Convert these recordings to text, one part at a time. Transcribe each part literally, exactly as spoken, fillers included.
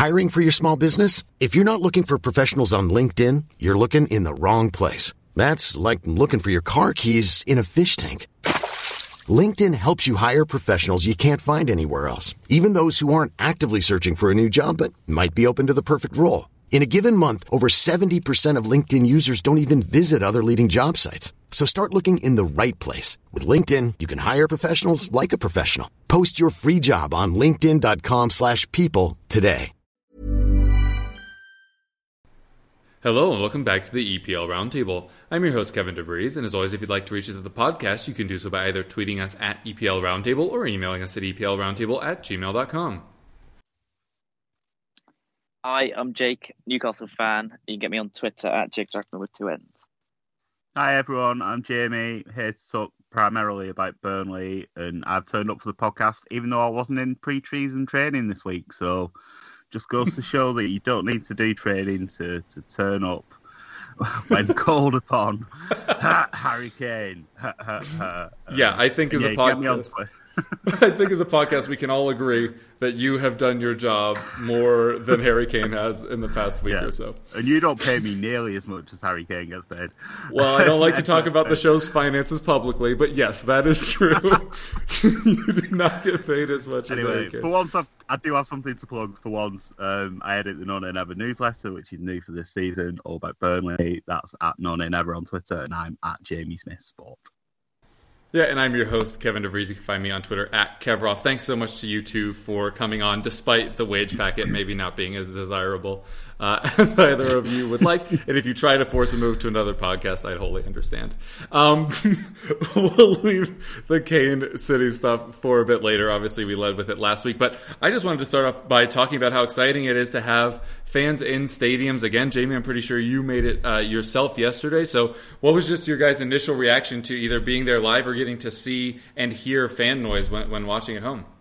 Hiring for your small business? If you're not looking for professionals on LinkedIn, you're looking in the wrong place. That's like looking for your car keys in a fish tank. LinkedIn helps you hire professionals you can't find anywhere else, even those who aren't actively searching for a new job but might be open to the perfect role. In a given month, over seventy percent of LinkedIn users don't even visit other leading job sites. So start looking in the right place. With LinkedIn, you can hire professionals like a professional. Post your free job on linkedin.com slash people today. Hello and welcome back to the E P L Roundtable. I'm your host, Kevin DeVries, and as always, if you'd like to reach us at the podcast, you can do so by either tweeting us at E P L Roundtable or emailing us at E P L Roundtable at gmail dot com. Hi, I'm Jake, Newcastle fan. You can get me on Twitter at Jake Jackman with two N's. Hi everyone, I'm Jamie, here to talk primarily about Burnley, and I've turned up for the podcast even though I wasn't in pre-season training this week, so just goes to show that you don't need to do training to, to turn up when called upon. Harry Kane. Yeah, I think as yeah, a podcast, I think as a podcast we can all agree that you have done your job more than Harry Kane has in the past week yeah. or so. And you don't pay me nearly as much as Harry Kane gets paid. Well, I don't like to talk about the show's finances publicly, but yes, that is true. You do not get paid as much anyway, as Harry Kane. For once, I've, I do have something to plug for once. Um, I edit the None and Ever newsletter, which is new for this season, all about Burnley. That's at None and Ever on Twitter, and I'm at Jamie Smith Sport. Yeah, and I'm your host, Kevin DeVries. You can find me on Twitter at Kevroff. Thanks so much to you two for coming on, despite the wage packet maybe not being as desirable uh, as either of you would like. And if you try to force a move to another podcast, I'd wholly understand. Um, we'll leave the Kane City stuff for a bit later. Obviously, we led with it last week. But I just wanted to start off by talking about how exciting it is to have fans in stadiums again. Jamie, I'm pretty sure you made it uh, yourself yesterday. So what was just your guys' initial reaction to either being there live or getting to see and hear fan noise when, when watching at home?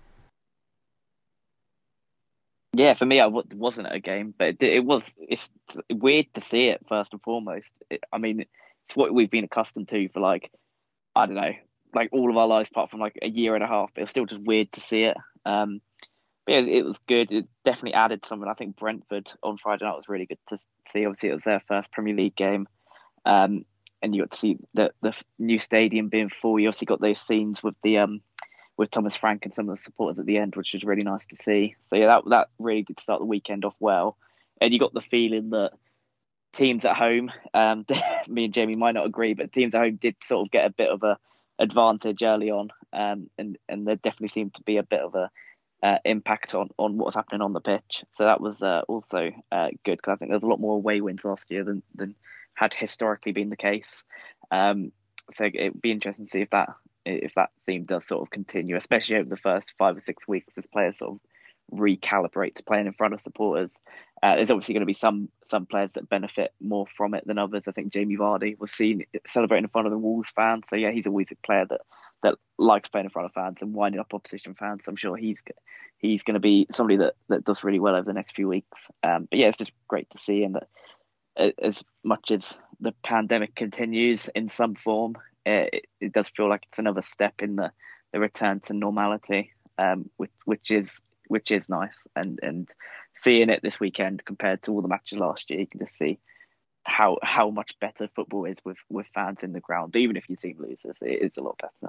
Yeah, for me, I w- wasn't at a game, but it, it was. It's weird to see it first and foremost. It, I mean, it's what we've been accustomed to for like, I don't know, like all of our lives, apart from like a year and a half. But it's still just weird to see it. Um, but yeah, it was good. It definitely added something. I think Brentford on Friday night was really good to see. Obviously, it was their first Premier League game. Um, And you got to see the the new stadium being full. You obviously got those scenes with the um with Thomas Frank and some of the supporters at the end, which was really nice to see. So yeah, that that really did start the weekend off well. And you got the feeling that teams at home, um, me and Jamie might not agree, but teams at home did sort of get a bit of a advantage early on, um, and and there definitely seemed to be a bit of a uh, impact on on what was happening on the pitch. So that was uh, also uh, good, because I think there was a lot more away wins last year than than. had historically been the case. Um, so it'd be interesting to see if that if that theme does sort of continue, especially over the first five or six weeks as players sort of recalibrate to playing in front of supporters. Uh, there's obviously going to be some some players that benefit more from it than others. I think Jamie Vardy was seen celebrating in front of the Wolves fans. So yeah, he's always a player that, that likes playing in front of fans and winding up opposition fans. So I'm sure he's he's going to be somebody that, that does really well over the next few weeks. Um, but yeah, it's just great to see, and that as much as the pandemic continues in some form, it, it does feel like it's another step in the, the return to normality, um, which, which is which is nice. And and seeing it this weekend compared to all the matches last year, you can just see how how much better football is with, with fans in the ground. Even if your team loses, it is a lot better.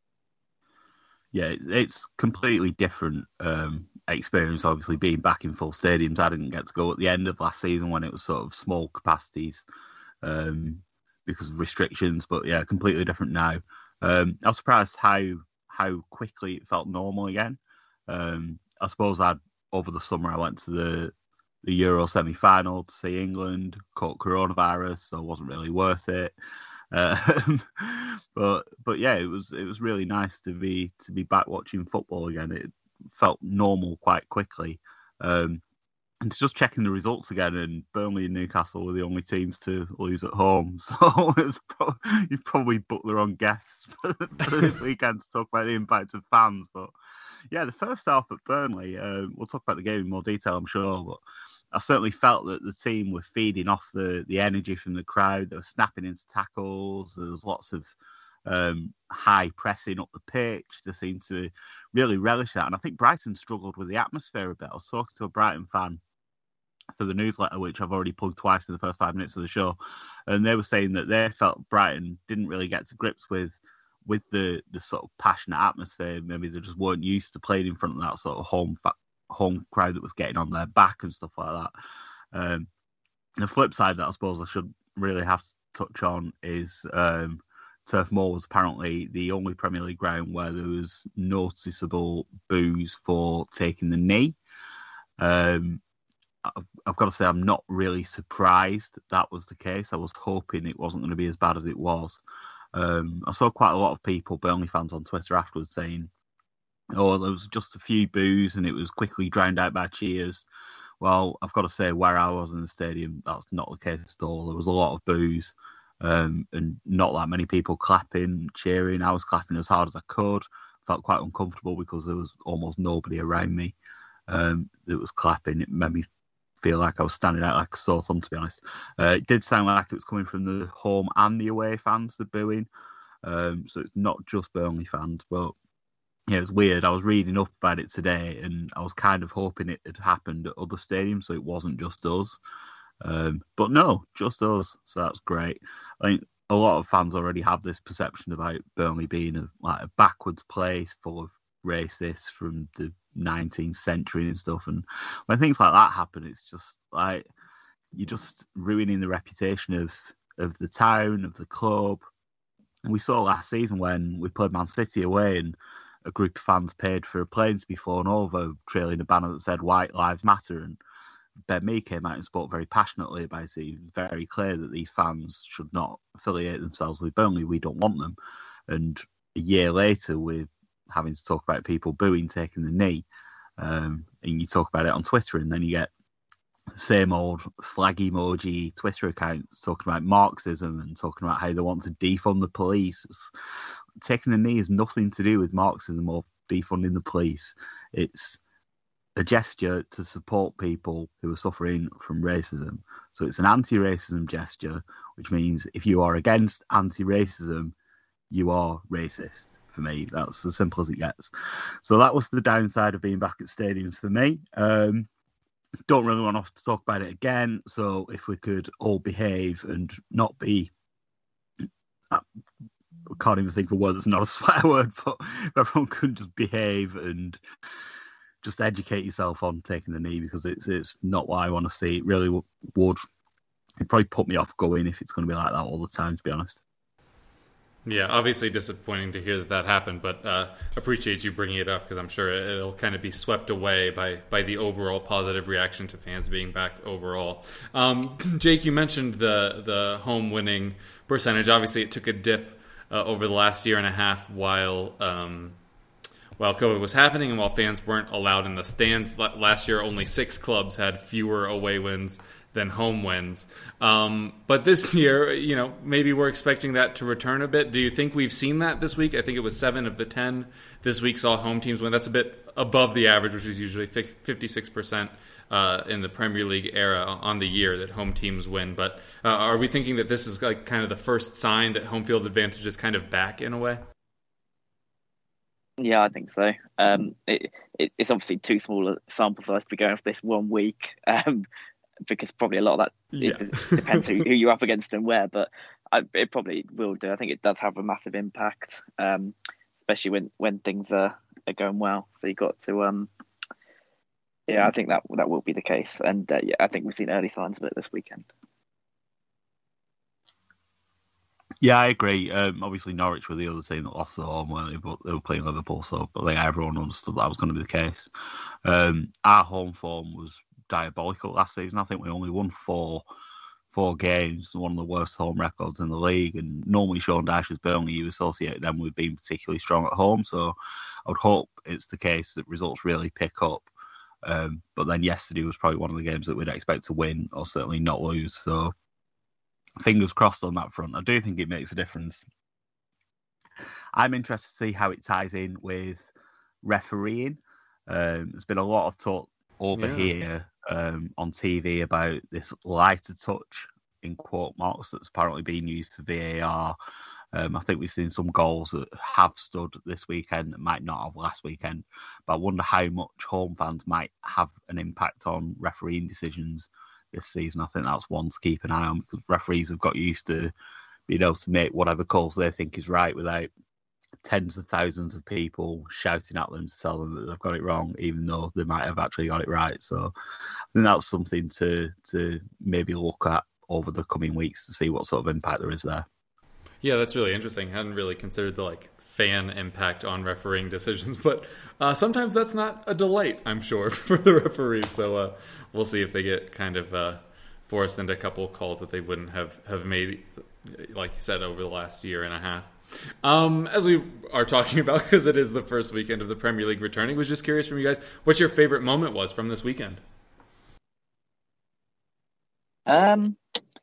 Yeah, it's, it's completely different um, experience, obviously, being back in full stadiums. I didn't get to go at the end of last season when it was sort of small capacities um, because of restrictions. But yeah, completely different now. Um, I was surprised how how quickly it felt normal again. Um, I suppose I'd over the summer I went to the the Euro semi-final to see England, caught coronavirus, so it wasn't really worth it. Um, but but yeah, it was it was really nice to be to be back watching football again. It felt normal quite quickly, um, and to just checking the results again. And Burnley and Newcastle were the only teams to lose at home, so it was pro- you've probably booked the wrong guests for, for this weekend to talk about the impact of fans. But yeah, the first half at Burnley, uh, we'll talk about the game in more detail, I'm sure, but I certainly felt that the team were feeding off the, the energy from the crowd. They were snapping into tackles. There was lots of um, high pressing up the pitch. They seem to really relish that. And I think Brighton struggled with the atmosphere a bit. I was talking to a Brighton fan for the newsletter, which I've already plugged twice in the first five minutes of the show, and they were saying that they felt Brighton didn't really get to grips with with the, the sort of passionate atmosphere. Maybe they just weren't used to playing in front of that sort of home home crowd that was getting on their back and stuff like that. Um, the flip side that I suppose I should really have to touch on is um, Turf Moor was apparently the only Premier League ground where there was noticeable boos for taking the knee. Um, I've, I've got to say, I'm not really surprised that, that was the case. I was hoping it wasn't going to be as bad as it was. Um, I saw quite a lot of people, Burnley fans on Twitter afterwards, saying, oh, there was just a few boos and it was quickly drowned out by cheers. Well, I've got to say, where I was in the stadium, that's not the case at all. There was a lot of boos um, and not that many people clapping, cheering. I was clapping as hard as I could. Felt quite uncomfortable because there was almost nobody around me um, that was clapping. It made me feel like I was standing out like a sore thumb, to be honest. Uh, it did sound like it was coming from the home and the away fans, the booing. Um, so it's not just Burnley fans, but yeah, it was weird. I was reading up about it today and I was kind of hoping it had happened at other stadiums, so it wasn't just us. Um, but no, just us. So that's great. I think a lot of fans already have this perception about Burnley being a, like a backwards place full of racists from the nineteenth century and stuff, and when things like that happen, it's just like you're just ruining the reputation of of the town, of the club. And we saw last season when we played Man City away and a group of fans paid for a plane to be flown over trailing a banner that said White Lives Matter, and Ben Mee came out and spoke very passionately about it. He was very clear that these fans should not affiliate themselves with Burnley. We don't want them. And a year later, we're having to talk about people booing, taking the knee, um, and you talk about it on Twitter, and then you get the same old flag emoji Twitter accounts talking about Marxism and talking about how they want to defund the police. It's, taking the knee has nothing to do with Marxism or defunding the police. It's a gesture to support people who are suffering from racism. So it's an anti-racism gesture, which means if you are against anti-racism, you are racist. For me, that's as simple as it gets. So that was the downside of being back at stadiums for me. Um, don't really want to talk about it again. So if we could all behave and not be, I can't even think of a word that's not a swear word, but if everyone could just behave and just educate yourself on taking the knee, because it's it's not what I want to see. It really would. It'd probably put me off going if it's going to be like that all the time, to be honest. Yeah, obviously disappointing to hear that that happened, but uh, appreciate you bringing it up because I'm sure it'll kind of be swept away by, by the overall positive reaction to fans being back overall. Um, Jake, you mentioned the the home winning percentage. Obviously, it took a dip uh, over the last year and a half while um, while COVID was happening and while fans weren't allowed in the stands. Last year, only six clubs had fewer away wins than home wins. Um, but this year, you know, maybe we're expecting that to return a bit. Do you think we've seen that this week? I think it was seven of the ten this week saw home teams win. That's a bit above the average, which is usually fifty-six percent uh, in the Premier League era on the year that home teams win. But uh, are we thinking that this is like kind of the first sign that home field advantage is kind of back in a way? Yeah, I think so. Um, it, it, it's obviously too small a sample size to be going for this one week. Um, because probably a lot of that yeah. it depends who, who you're up against and where, but I, it probably will do. I think it does have a massive impact, um, especially when, when things are, are going well. So you've got to, um, yeah, I think that that will be the case. And uh, yeah, I think we've seen early signs of it this weekend. Yeah, I agree. Um, obviously, Norwich were the other team that lost at home, weren't they? But they were playing Liverpool, so I think everyone understood that was going to be the case. Um, our home form was diabolical last season. I think we only won four four games, one of the worst home records in the league. And normally Sean Dyche's Burnley, you associate them with being particularly strong at home. So I would hope it's the case that results really pick up. Um, but then yesterday was probably one of the games that we'd expect to win or certainly not lose. So fingers crossed on that front. I do think it makes a difference. I'm interested to see how it ties in with refereeing. Um, there's been a lot of talk over yeah. here um, on T V about this lighter touch, in quote marks, that's apparently being used for V A R. Um, I think we've seen some goals that have stood this weekend that might not have last weekend. But I wonder how much home fans might have an impact on refereeing decisions this season. I think that's one to keep an eye on, because referees have got used to being able to make whatever calls they think is right without tens of thousands of people shouting at them to tell them that they've got it wrong, even though they might have actually got it right. So I think that's something to to maybe look at over the coming weeks to see what sort of impact there is there. Yeah, that's really interesting. I hadn't really considered the like fan impact on refereeing decisions, but uh, sometimes that's not a delight, I'm sure, for the referees. So uh, we'll see if they get kind of uh, forced into a couple of calls that they wouldn't have, have made, like you said, over the last year and a half. Um, as we are talking about, because it is the first weekend of the Premier League returning, was just curious from you guys what your favorite moment was from this weekend. Um,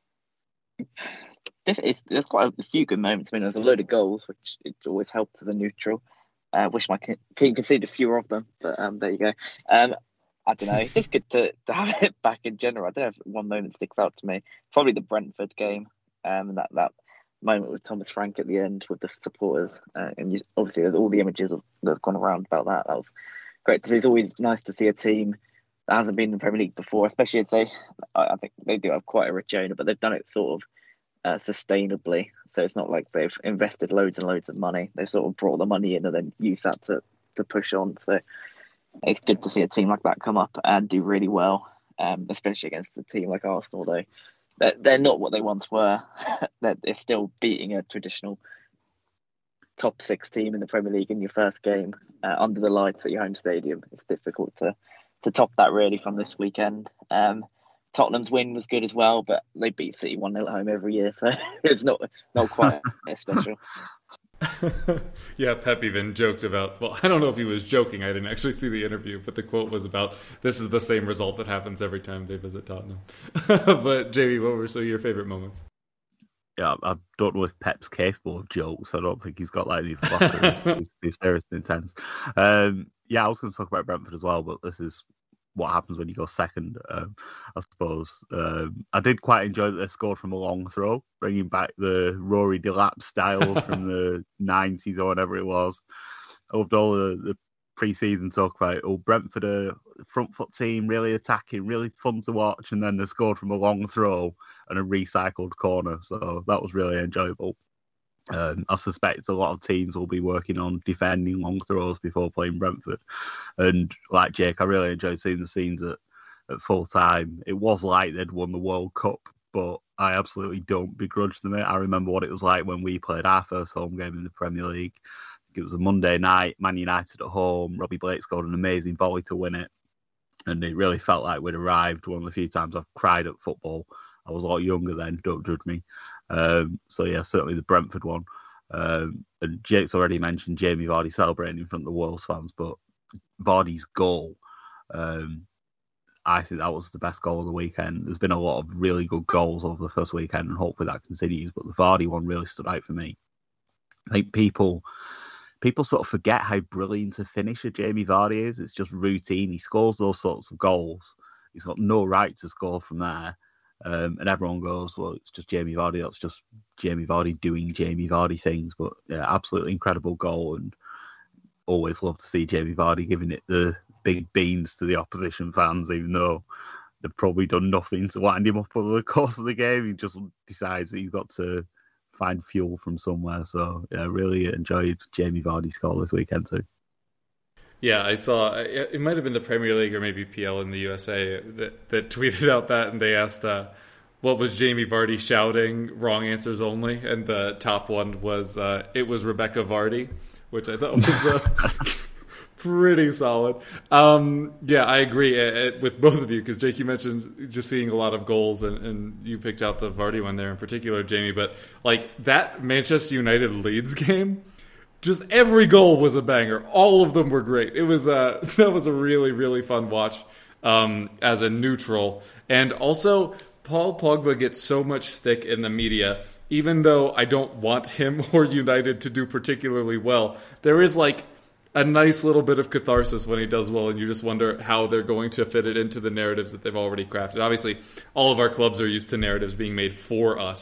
it's, there's quite a few good moments. I mean, there's a load of goals, which it always helps as a neutral. I uh, wish my team conceded fewer of them, but um, there you go. Um, I don't know. It's just good to, to have it back in general. I don't know if one moment sticks out to me. Probably the Brentford game, um, and that that moment with Thomas Frank at the end with the supporters, uh, and you, obviously there's all the images that have gone around about that. That was great to see. It's always nice to see a team that hasn't been in the Premier League before, especially if they, I think they do have quite a rich owner, but they've done it sort of uh, sustainably. So it's not like they've invested loads and loads of money. They've sort of brought the money in and then used that to, to push on. So it's good to see a team like that come up and do really well, um, especially against a team like Arsenal, though. They're, they're not what they once were. they're, they're still beating a traditional top six team in the Premier League in your first game uh, under the lights at your home stadium. It's difficult to, to top that really from this weekend. Um, Tottenham's win was good as well, but they beat City one nil at home every year, so it's not not quite as special. Yeah, Pep even joked about, well, I don't know if he was joking, I didn't actually see the interview, but the quote was about, this is the same result that happens every time they visit Tottenham. But Jamie, what were some of your favourite moments? Yeah, I don't know if Pep's capable of jokes. I don't think he's got like any laughter. He's, he's serious and intense. Um, yeah, I was going to talk about Brentford as well, but this is what happens when you go second, um, I suppose. Um, I did quite enjoy that they scored from a long throw, bringing back the Rory Delap style from the nineties or whatever it was. I loved all the, the pre-season talk about, oh, Brentford are front foot team, really attacking, really fun to watch, and then they scored from a long throw and a recycled corner, so that was really enjoyable. Um, I suspect a lot of teams will be working on defending long throws before playing Brentford. And like Jake, I really enjoyed seeing the scenes at, at full time. It was like they'd won the World Cup, but I absolutely don't begrudge them it. I remember what it was like when we played our first home game in the Premier League. It was a Monday night, Man United at home. Robbie Blake scored an amazing volley to win it. And it really felt like we'd arrived. One of the few times I've cried at football. I was a lot younger then, don't judge me. Um, so yeah, certainly the Brentford one. Um, and Jake's already mentioned Jamie Vardy celebrating in front of the Wolves fans, but Vardy's goal, um, I think that was the best goal of the weekend. There's been a lot of really good goals over the first weekend, and hopefully that continues. But the Vardy one really stood out for me. I think people people sort of forget how brilliant a finisher Jamie Vardy is. It's just routine. He scores those sorts of goals. He's got no right to score from there. Um, and everyone goes, well, it's just Jamie Vardy. That's just Jamie Vardy doing Jamie Vardy things. But yeah, absolutely incredible goal, and always love to see Jamie Vardy giving it the big beans to the opposition fans, even though they've probably done nothing to wind him up over the course of the game. He just decides that he's got to find fuel from somewhere. So yeah, really enjoyed Jamie Vardy's goal this weekend too. Yeah, I saw, it might have been the Premier League or maybe P L in the U S A that, that tweeted out that, and they asked, uh, what was Jamie Vardy shouting? Wrong answers only. And the top one was, uh, it was Rebecca Vardy, which I thought was uh, pretty solid. Um, yeah, I agree uh, with both of you, because Jake, you mentioned just seeing a lot of goals, and, and you picked out the Vardy one there in particular, Jamie. But like that Manchester United Leeds game, just every goal was a banger. All of them were great. It was uh, that was a really, really fun watch um, as a neutral. And also, Paul Pogba gets so much stick in the media, even though I don't want him or United to do particularly well. There is like a nice little bit of catharsis when he does well, and you just wonder how they're going to fit it into the narratives that they've already crafted. Obviously, all of our clubs are used to narratives being made for us.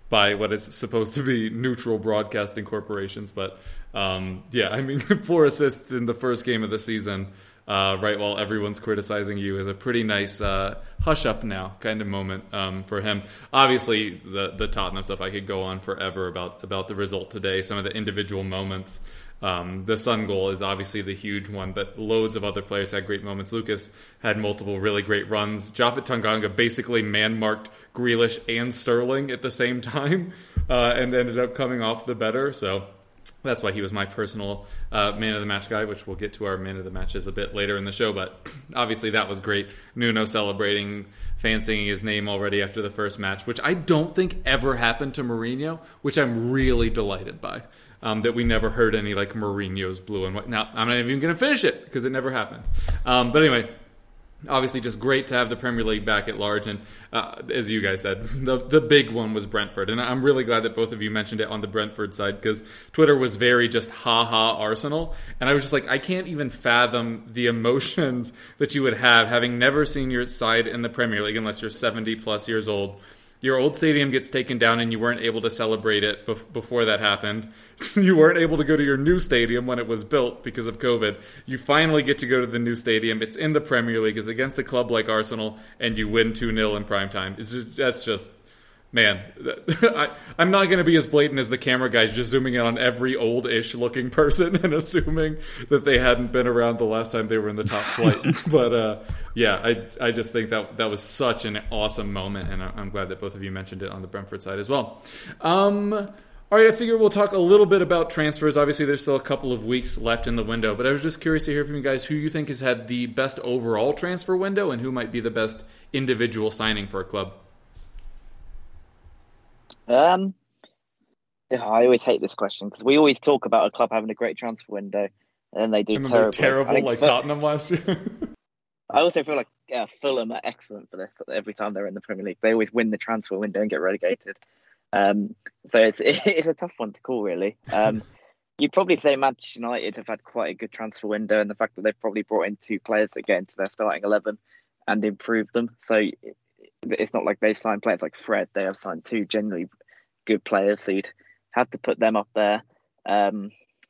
by what is supposed to be neutral broadcasting corporations. But um, yeah, I mean, four assists in the first game of the season, uh, right while everyone's criticizing you, is a pretty nice uh, hush up now kind of moment um, for him. Obviously, the the Tottenham stuff, I could go on forever about about the result today, some of the individual moments. Um, the Son goal is obviously the huge one, but loads of other players had great moments. Lucas had multiple really great runs. Japhet Tanganga basically man-marked Grealish and Sterling at the same time uh, and ended up coming off the better. So that's why he was my personal uh, man of the match guy, which we'll get to our man of the matches a bit later in the show. But obviously that was great. Nuno celebrating, fans singing his name already after the first match, which I don't think ever happened to Mourinho, which I'm really delighted by. Um, that we never heard any like Mourinho's blue and white. Now, I'm not even going to finish it because it never happened. Um, but anyway, obviously just great to have the Premier League back at large. And uh, as you guys said, the the big one was Brentford. And I'm really glad that both of you mentioned it on the Brentford side, because Twitter was very just ha-ha Arsenal. And I was just like, I can't even fathom the emotions that you would have having never seen your side in the Premier League unless you're seventy plus years old. Your old stadium gets taken down and you weren't able to celebrate it bef- before that happened. You weren't able to go to your new stadium when it was built because of COVID. You finally get to go to the new stadium. It's in the Premier League. It's against a club like Arsenal, and you win two nil in prime time. It's just, that's just, man, I, I'm not going to be as blatant as the camera guys just zooming in on every old-ish looking person and assuming that they hadn't been around the last time they were in the top flight. But uh, yeah, I I just think that that was such an awesome moment, and I'm glad that both of you mentioned it on the Brentford side as well. Um, all right, I figure we'll talk a little bit about transfers. Obviously, there's still a couple of weeks left in the window, but I was just curious to hear from you guys who you think has had the best overall transfer window and who might be the best individual signing for a club. Um, I always hate this question because we always talk about a club having a great transfer window, and then they do and terrible. terrible like Ful- Tottenham last year. I also feel like uh, Fulham are excellent for this. Every time they're in the Premier League, they always win the transfer window and get relegated. Um, so it's it's a tough one to call, really. Um, you'd probably say Manchester United have had quite a good transfer window, and the fact that they've probably brought in two players that get into their starting eleven and improved them. So it's not like they've signed players like Fred. They have signed two generally good players, so you'd have to put them up there. Um,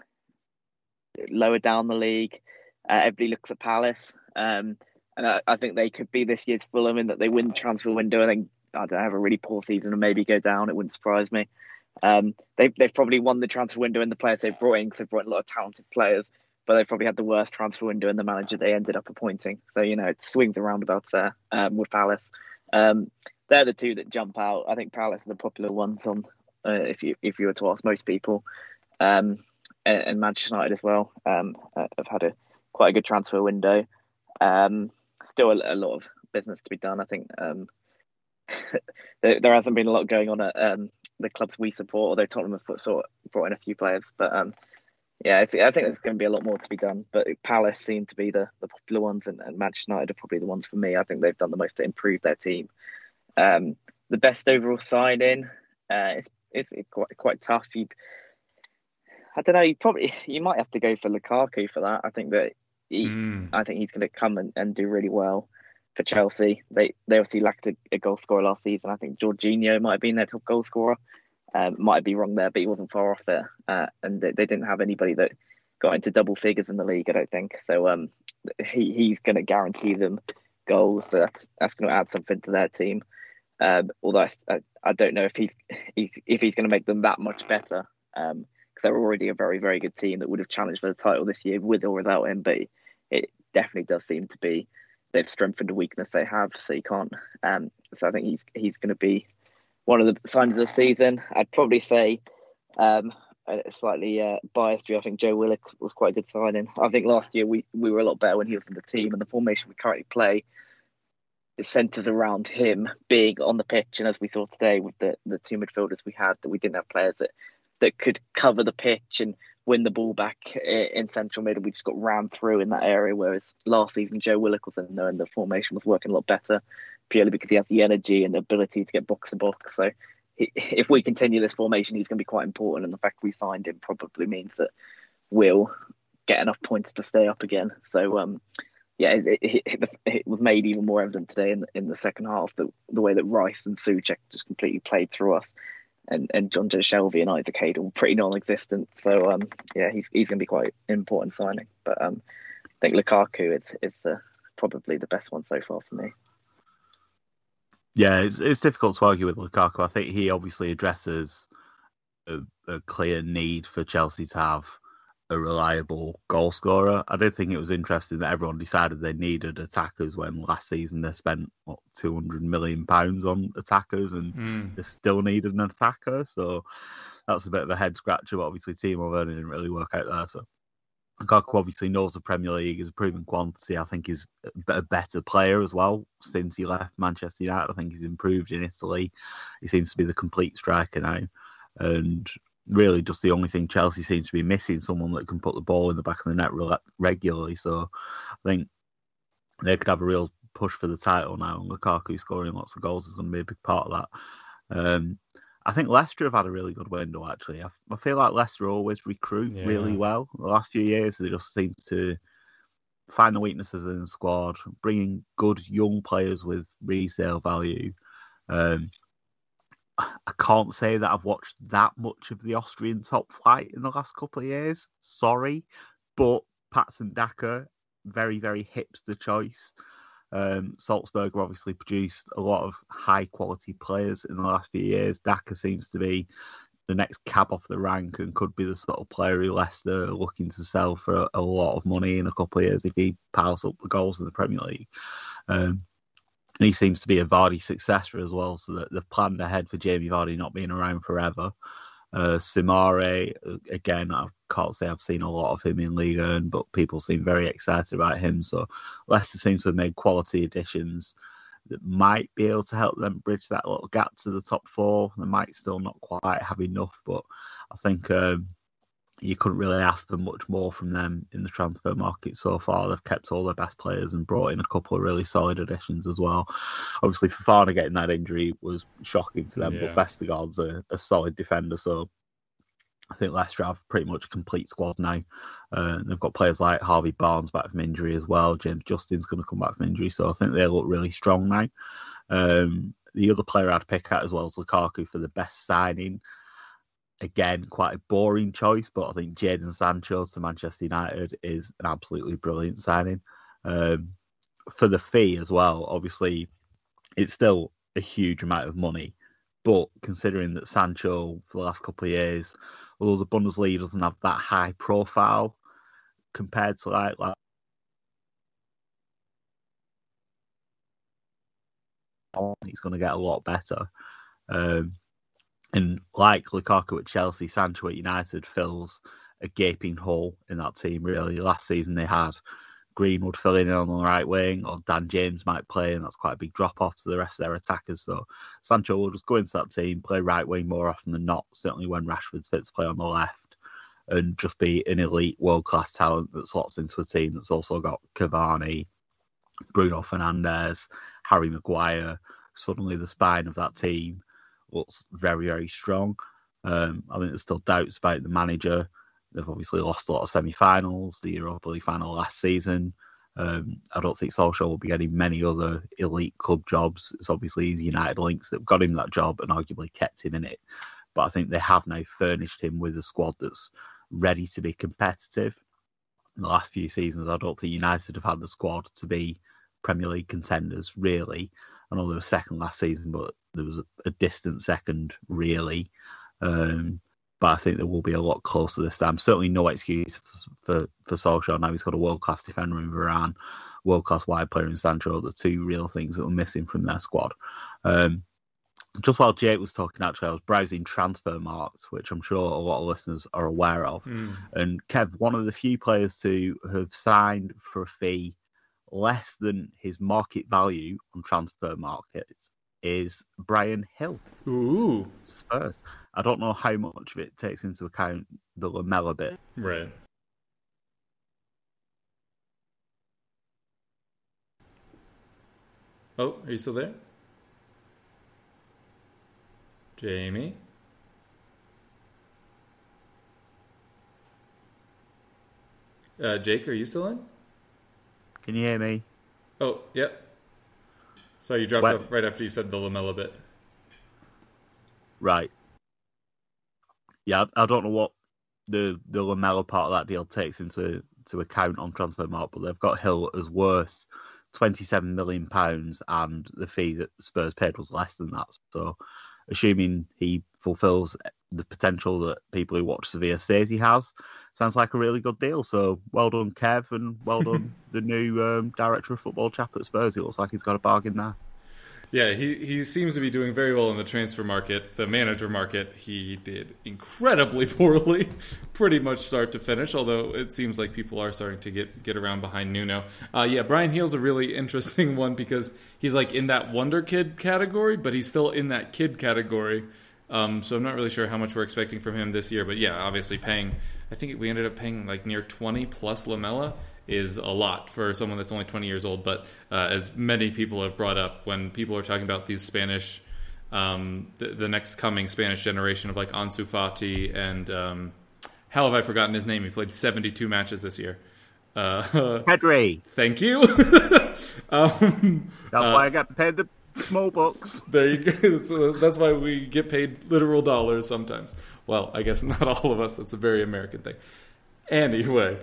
lower down the league, uh, everybody looks at Palace, um, and I, I think they could be this year's Fulham in that they win the transfer window and then I don't know, have a really poor season and maybe go down. It wouldn't surprise me. Um, they've they've probably won the transfer window in the players they've brought in because they've brought in a lot of talented players, but they've probably had the worst transfer window in the manager they ended up appointing. So you know, it swings and roundabouts there um, with Palace. Um, they're the two that jump out. I think Palace are the popular ones on uh, if you if you were to ask most people, um, and, and Manchester United as well. Um, uh, have had a quite a good transfer window. Um, still a, a lot of business to be done. I think um, there, there hasn't been a lot going on at um, the clubs we support, although Tottenham have sort of brought in a few players. But um, yeah, it's, I think there's going to be a lot more to be done. But Palace seem to be the, the popular ones, and, and Manchester United are probably the ones for me. I think they've done the most to improve their team. Um, the best overall signing, uh, it's, it's it's quite quite tough. You, I don't know. You probably you might have to go for Lukaku for that. I think that he, mm. I think he's going to come and, and do really well for Chelsea. They they obviously lacked a, a goal scorer last season. I think Jorginho might have been their top goal scorer. Um, might be wrong there, but he wasn't far off it. Uh, and they, they didn't have anybody that got into double figures in the league, I don't think. So um, he he's going to guarantee them goals. So that's that's going to add something to their team. Um, although I, I don't know if he if he's going to make them that much better, because um, they're already a very very good team that would have challenged for the title this year with or without him. But it definitely does seem to be they've strengthened a weakness they have, so you can't. Um, so I think he's he's going to be one of the signs of the season. I'd probably say um, slightly uh, biased. I think Joe Willock was quite a good signing. I think last year we, we were a lot better when he was in the team, and the formation we currently play is centres around him being on the pitch. And as we saw today with the, the two midfielders we had, that we didn't have players that, that could cover the pitch and win the ball back in central mid. We just got rammed through in that area, whereas last season Joe Willock was in there and the formation was working a lot better, purely because he has the energy and the ability to get box to box. So he, if we continue this formation, he's going to be quite important. And the fact we signed him probably means that we'll get enough points to stay up again. So, um, yeah, it, it, it, it was made even more evident today in the, in the second half, that the way that Rice and Souček just completely played through us. and and John Joe Shelby and Isaac Hayden all pretty non-existent. So um, yeah, he's he's going to be quite an important signing. But um, I think Lukaku is is the, probably the best one so far for me. Yeah, it's it's difficult to argue with Lukaku. I think he obviously addresses a, a clear need for Chelsea to have a reliable goal scorer. I did think it was interesting that everyone decided they needed attackers when last season they spent what two hundred million pounds on attackers and mm. they still needed an attacker. So that's a bit of a head scratcher. But obviously, Timo Werner didn't really work out there. So Lukaku obviously knows the Premier League, is a proven quantity. I think he's a better player as well since he left Manchester United. I think he's improved in Italy. He seems to be the complete striker now. And really just the only thing Chelsea seems to be missing, someone that can put the ball in the back of the net re- regularly. So I think they could have a real push for the title now. And Lukaku scoring lots of goals is going to be a big part of that. Um, I think Leicester have had a really good window, actually. I, I feel like Leicester always recruit yeah. really well. The last few years, they just seem to find the weaknesses in the squad, bringing good young players with resale value. Um, I can't say that I've watched that much of the Austrian top flight in the last couple of years. Sorry. But Patson Daka, very, very hipster choice. Um, Salzburg have obviously produced a lot of high-quality players in the last few years. Daka seems to be the next cab off the rank and could be the sort of player who Leicester are looking to sell for a, a lot of money in a couple of years if he piles up the goals in the Premier League. Um, and he seems to be a Vardy successor as well, so that they've planned ahead for Jamie Vardy not being around forever. Uh, Simare, again, I can't say I've seen a lot of him in Ligue one, but people seem very excited about him. So Leicester seems to have made quality additions that might be able to help them bridge that little gap to the top four. They might still not quite have enough, but I think um, you couldn't really ask for much more from them in the transfer market so far. They've kept all their best players and brought in a couple of really solid additions as well. Obviously, Fofana getting that injury was shocking for them, Yeah. but Vestergaard's a, a solid defender, so I think Leicester have pretty much a complete squad now. Uh, they've got players like Harvey Barnes back from injury as well. James Justin's going to come back from injury, so I think they look really strong now. Um, the other player I'd pick out as well is Lukaku for the best signing. Again, quite a boring choice, but I think Jadon Sancho to Manchester United is an absolutely brilliant signing. Um, for the fee as well, obviously, it's still a huge amount of money. But considering that Sancho, for the last couple of years, although the Bundesliga doesn't have that high profile compared to like, like he's going to get a lot better. Um, and like Lukaku at Chelsea, Sancho at United fills a gaping hole in that team, really. Last season they had Greenwood filling in on the right wing, or Dan James might play, and that's quite a big drop-off to the rest of their attackers. So Sancho will just go into that team, play right wing more often than not, certainly when Rashford's fit to play on the left, and just be an elite world-class talent that slots into a team that's also got Cavani, Bruno Fernandes, Harry Maguire. Suddenly the spine of that team looks very, very strong. Um, I think there's still doubts about the manager. They've obviously lost a lot of semi-finals, the Europa League final last season. Um, I don't think Solskjaer will be getting many other elite club jobs. It's obviously his United links that got him that job and arguably kept him in it. But I think they have now furnished him with a squad that's ready to be competitive. In the last few seasons, I don't think United have had the squad to be Premier League contenders, really. I know they were second last season, but there was a distant second, really. Um, but I think there will be a lot closer this time. Certainly no excuse for, for, for Solskjaer. Now he's got a world-class defender in Varane, world-class wide player in Sancho, the two real things that were missing from their squad. Um, just while Jake was talking, actually, I was browsing transfer marks, which I'm sure a lot of listeners are aware of. Mm. And Kev, one of the few players to have signed for a fee less than his market value on transfer markets is Bryan Hill. Ooh. Spurs. I don't know how much of it takes into account the Lamella bit. Right. Oh, are you still there? Jamie? Uh, Jake, are you still in? Can you hear me? Oh, yep. So you dropped When- off right after you said the Lamella bit. Right. yeah, I don't know what the the Lamela part of that deal takes into to account on Transfermarkt, but they've got Hill as worth twenty-seven million pounds, and the fee that Spurs paid was less than that. So, assuming he fulfills the potential that people who watch Sevilla says he has, sounds like a really good deal. So, well done, Kev, and well done the new um, director of football chap at Spurs. It looks like he's got a bargain there. Yeah, he, he seems to be doing very well in the transfer market. The manager market, he did incredibly poorly, pretty much start to finish, although it seems like people are starting to get, get around behind Nuno. Uh, yeah, Bryan Gil's a really interesting one because he's like in that wonder kid category, but he's still in that kid category. Um, so I'm not really sure how much we're expecting from him this year. But yeah, obviously paying, I think we ended up paying like near twenty plus Lamela is a lot for someone that's only twenty years old. But uh, as many people have brought up, when people are talking about these Spanish, um, the, the next coming Spanish generation of like Ansu Fati and um, how have I forgotten his name? He played seventy-two matches this year. Uh, Pedri. Thank you. um, That's uh, why I got paid the small bucks. There you go. So that's why we get paid literal dollars sometimes. Well, I guess not all of us. That's a very American thing. Anyway.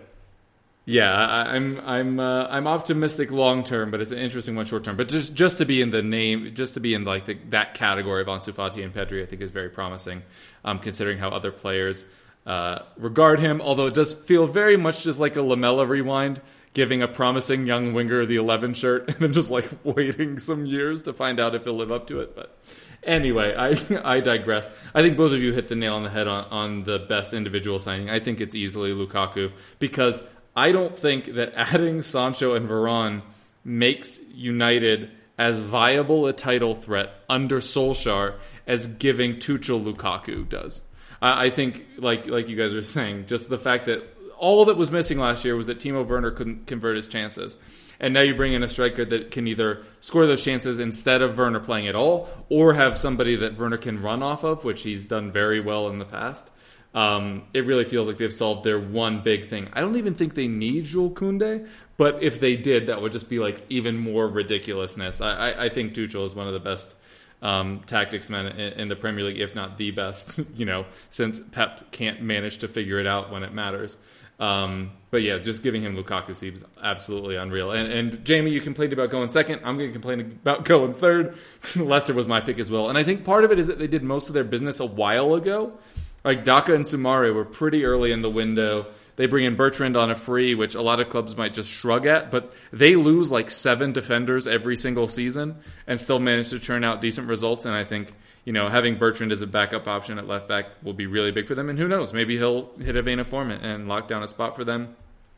Yeah, I, I'm I'm uh, I'm optimistic long term, but it's an interesting one short term. But just just to be in the name, just to be in like the, that category of Ansu Fati and Pedri, I think is very promising. Um, considering how other players uh, regard him, although it does feel very much just like a Lamela rewind, giving a promising young winger the eleven shirt and then just like waiting some years to find out if he'll live up to it. But anyway, I I digress. I think both of you hit the nail on the head on, on the best individual signing. I think it's easily Lukaku because I don't think that adding Sancho and Varane makes United as viable a title threat under Solskjaer as giving Tuchel Lukaku does. I, I think, like like you guys were saying, just the fact that all that was missing last year was that Timo Werner couldn't convert his chances. And now you bring in a striker that can either score those chances instead of Werner playing at all, or have somebody that Werner can run off of, which he's done very well in the past. Um, it really feels like they've solved their one big thing. I don't even think they need Jules Koundé, but if they did, that would just be like even more ridiculousness. I, I, I think Tuchel is one of the best um, tactics men in, in the Premier League, if not the best, you know, since Pep can't manage to figure it out when it matters. Um, but yeah, just giving him Lukaku seems absolutely unreal. And, and Jamie, you complained about going second. I'm going to complain about going third. Leicester was my pick as well. And I think part of it is that they did most of their business a while ago. Like Daka and Soumare were pretty early in the window. They bring in Bertrand on a free, which a lot of clubs might just shrug at, but they lose like seven defenders every single season and still manage to churn out decent results. And I think, you know, having Bertrand as a backup option at left back will be really big for them. And who knows, maybe he'll hit a vein of form and lock down a spot for them.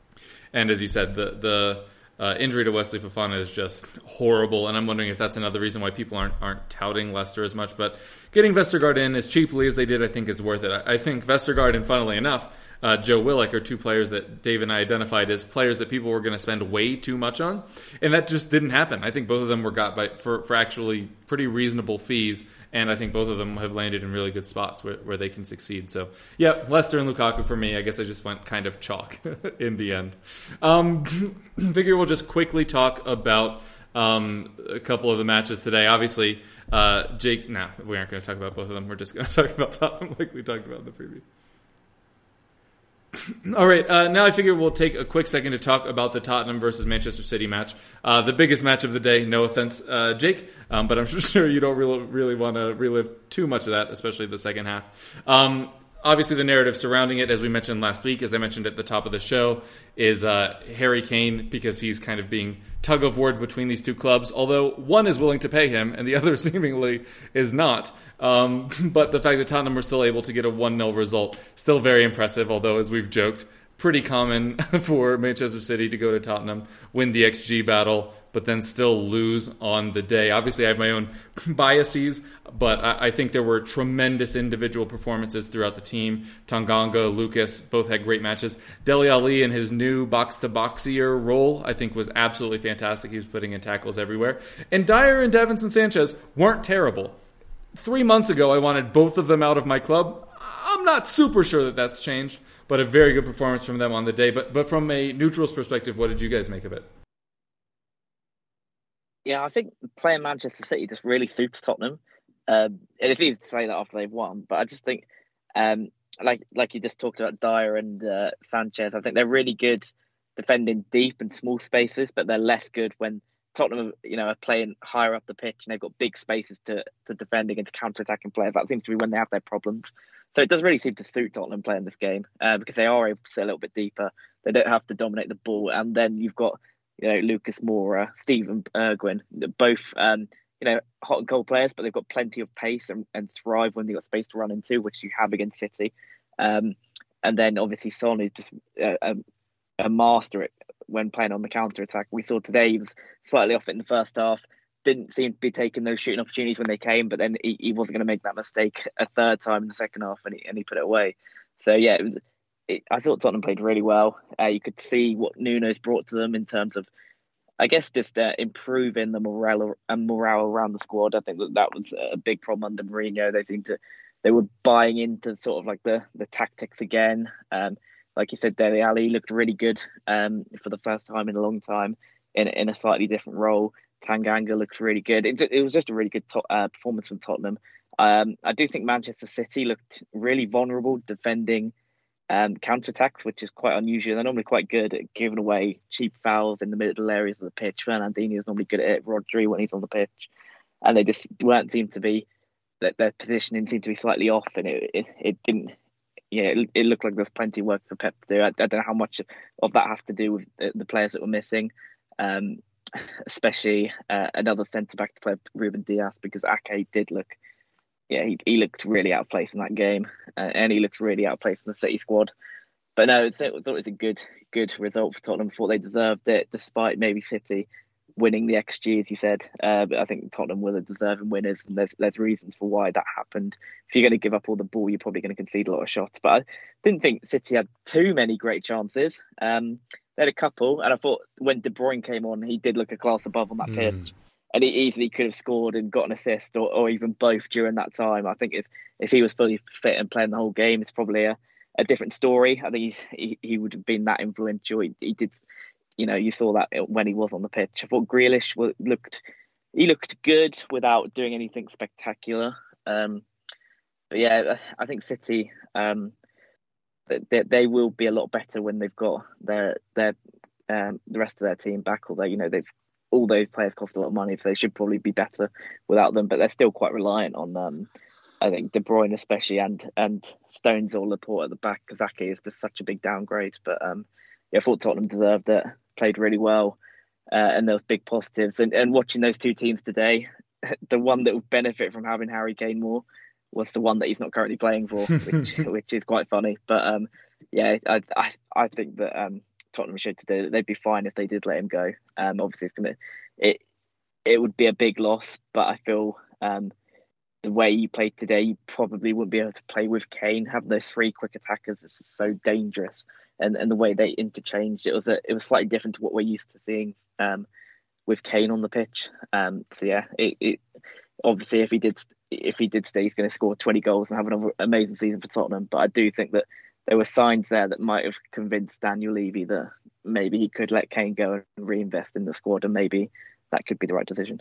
And as you said, the the uh, injury to Wesley Fofana is just horrible, and I'm wondering if that's another reason why people aren't aren't touting Leicester as much. But getting Vestergaard in as cheaply as they did, I think is worth it. I, I think Vestergaard and, funnily enough, uh, Joe Willock are two players that Dave and I identified as players that people were going to spend way too much on, and that just didn't happen. I think both of them were got by for, for actually pretty reasonable fees, and I think both of them have landed in really good spots where, where they can succeed. So, yeah, Leicester and Lukaku for me. I guess I just went kind of chalk in the end. Um, figure we'll just quickly talk about um, a couple of the matches today. Obviously, uh, Jake, no, nah, we aren't going to talk about both of them. We're just going to talk about Tottenham like we talked about in the preview. All right, uh, now I figure we'll take a quick second to talk about the Tottenham versus Manchester City match. Uh, the biggest match of the day, no offense, uh, Jake, um, but I'm sure you don't really, really want to relive too much of that, especially the second half. Um, obviously, the narrative surrounding it, as we mentioned last week, as I mentioned at the top of the show, is uh, Harry Kane, because he's kind of being tug of war between these two clubs, although one is willing to pay him and the other seemingly is not. Um, but the fact that Tottenham were still able to get a one nil result, still very impressive, although, as we've joked, pretty common for Manchester City to go to Tottenham, win the X G battle, but then still lose on the day. Obviously, I have my own biases, but I, I think there were tremendous individual performances throughout the team. Tanganga, Lucas, both had great matches. Dele Alli in his new box-to-boxier role, I think, was absolutely fantastic. He was putting in tackles everywhere. And Dyer and Davinson Sanchez weren't terrible. Three months ago, I wanted both of them out of my club. I'm not super sure that that's changed, but a very good performance from them on the day. But but from a neutral's perspective, what did you guys make of it? Yeah, I think playing Manchester City just really suits Tottenham. Um, it's easy to say that after they've won, but I just think um, like like you just talked about Dyer and uh, Sanchez. I think they're really good defending deep and small spaces, but they're less good when Tottenham, you know, are playing higher up the pitch and they've got big spaces to to defend against counter-attacking players. That seems to be when they have their problems. So it does really seem to suit Tottenham playing this game uh, because they are able to sit a little bit deeper. They don't have to dominate the ball, and then you've got, you know, Lucas Moura, Stephen Bergwijn, both um, you know, hot and cold players, but they've got plenty of pace and, and thrive when they've got space to run into, which you have against City. Um, and then obviously Son is just a, a, a master at, when playing on the counter attack. We saw today he was slightly off it in the first half. Didn't seem to be taking those shooting opportunities when they came, but then he, he wasn't going to make that mistake a third time in the second half, and he, and he put it away. So yeah, it was, it, I thought Tottenham played really well. Uh, you could see what Nuno's brought to them in terms of, I guess, just uh, improving the morale and morale around the squad. I think that that was a big problem under Mourinho. They seemed to, they were buying into sort of like the the tactics again. Um, like you said, Dele Alli looked really good um, for the first time in a long time in in a slightly different role. Tanganga looked really good. It, it was just a really good to- uh, performance from Tottenham. Um, I do think Manchester City looked really vulnerable defending um, counter-attacks, which is quite unusual. They're normally quite good at giving away cheap fouls in the middle areas of the pitch. Fernandinho is normally good at it. Rodri when he's on the pitch, and they just weren't seem to be that their positioning seemed to be slightly off, and it it, it didn't. Yeah, it, it looked like there's plenty of work for Pep to do. I, I don't know how much of that has to do with the, the players that were missing. Um, especially uh, another centre back to play Ruben Dias, because Ake did look, yeah, he, he looked really out of place in that game, uh, and he looked really out of place in the City squad. But no, it was always a good good result for Tottenham. Thought they deserved it, despite maybe City winning the X G, as you said. Uh, but I think Tottenham were the deserving winners, and there's there's reasons for why that happened. If you're going to give up all the ball, you're probably going to concede a lot of shots. But I didn't think City had too many great chances. Um, They had a couple, and I thought when De Bruyne came on, he did look a class above on that mm. pitch, and he easily could have scored and got an assist, or, or even both during that time. I think if, if he was fully fit and playing the whole game, it's probably a, a different story. I think he's, he he would have been that influential. He, he did, you know, you saw that when he was on the pitch. I thought Grealish looked he looked good without doing anything spectacular. Um, but yeah, I think City. Um, They, they will be a lot better when they've got their their um, the rest of their team back. Although, you know, they've all those players cost a lot of money, so they should probably be better without them. But they're still quite reliant on um, I think De Bruyne especially, and and Stones or Laporte at the back, because Ake is just such a big downgrade. But um, yeah, I thought Tottenham deserved it, played really well, uh, and there was big positives. And and watching those two teams today, the one that would benefit from having Harry Kane more was the one that he's not currently playing for, which which is quite funny. But um, yeah, I, I I think that um, Tottenham should today. They'd be fine if they did let him go. Um, obviously it's gonna it it would be a big loss, but I feel um, the way he played today, you probably wouldn't be able to play with Kane. Having those three quick attackers is so dangerous, and, and the way they interchanged, it was a, it was slightly different to what we're used to seeing um, with Kane on the pitch. Um, so yeah, it, it obviously if he did. If he did stay, he's going to score twenty goals and have another amazing season for Tottenham. But I do think that there were signs there that might have convinced Daniel Levy that maybe he could let Kane go and reinvest in the squad, and maybe that could be the right decision.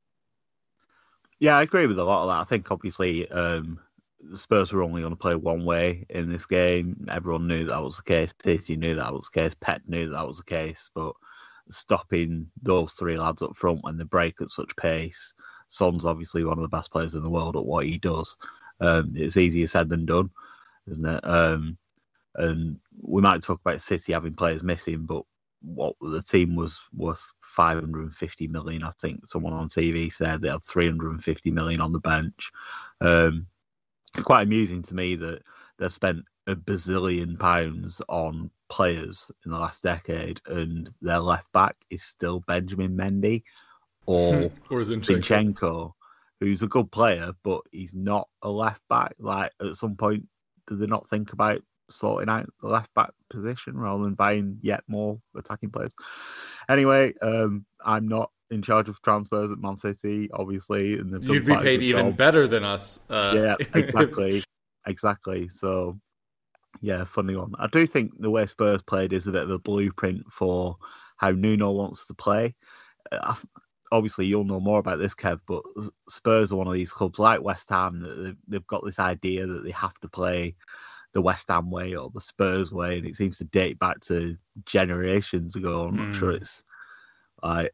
Yeah, I agree with a lot of that. I think obviously um, the Spurs were only going to play one way in this game. Everyone knew that was the case. City knew that was the case. Pep knew that was the case. But stopping those three lads up front when they break at such pace, Son's obviously one of the best players in the world at what he does. Um, it's easier said than done, isn't it? Um, and we might talk about City having players missing, but what the team was worth five hundred fifty million. I think someone on T V said they had three hundred fifty million on the bench. Um, it's quite amusing to me that they've spent a bazillion pounds on players in the last decade, and their left back is still Benjamin Mendy. Or, or Zinchenko. Zinchenko, who's a good player, but he's not a left back. Like, at some point, do they not think about sorting out the left back position rather than buying yet more attacking players? Anyway, um, I'm not in charge of transfers at Man City, obviously. And you'd be paid even job. better than us. Uh... Yeah, exactly. exactly. So, yeah, funny one. I do think the way Spurs played is a bit of a blueprint for how Nuno wants to play. I, Obviously, you'll know more about this, Kev, but Spurs are one of these clubs like West Ham that they've got this idea that they have to play the the West Ham way or the Spurs way, and it seems to date back to generations ago. I'm not mm. sure it's like,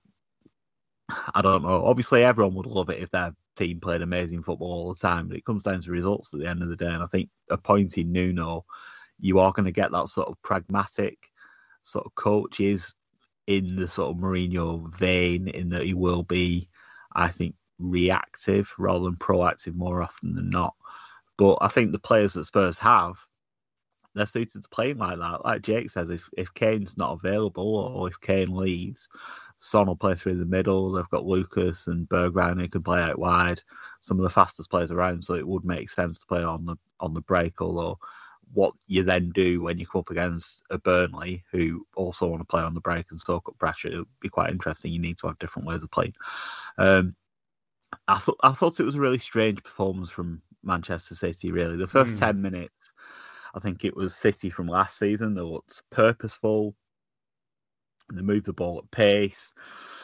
I don't know. Obviously, everyone would love it if their team played amazing football all the time, but it comes down to results at the end of the day. And I think appointing Nuno, you are going to get that sort of pragmatic sort of coach. He is in the sort of Mourinho vein in that he will be, I think, reactive rather than proactive more often than not. But I think the players that Spurs have, they're suited to playing like that. Like Jake says, if, if Kane's not available or if Kane leaves, Son will play through the middle. They've got Lucas and Bergwijn who can play out wide. Some of the fastest players around, so it would make sense to play on the on the break. Although what you then do when you come up against a Burnley who also want to play on the break and soak up pressure, it would be quite interesting. You need to have different ways of playing. Um, I thought I thought it was a really strange performance from Manchester City. Really, the first mm. ten minutes, I think it was City from last season. They looked purposeful. They moved the ball at pace,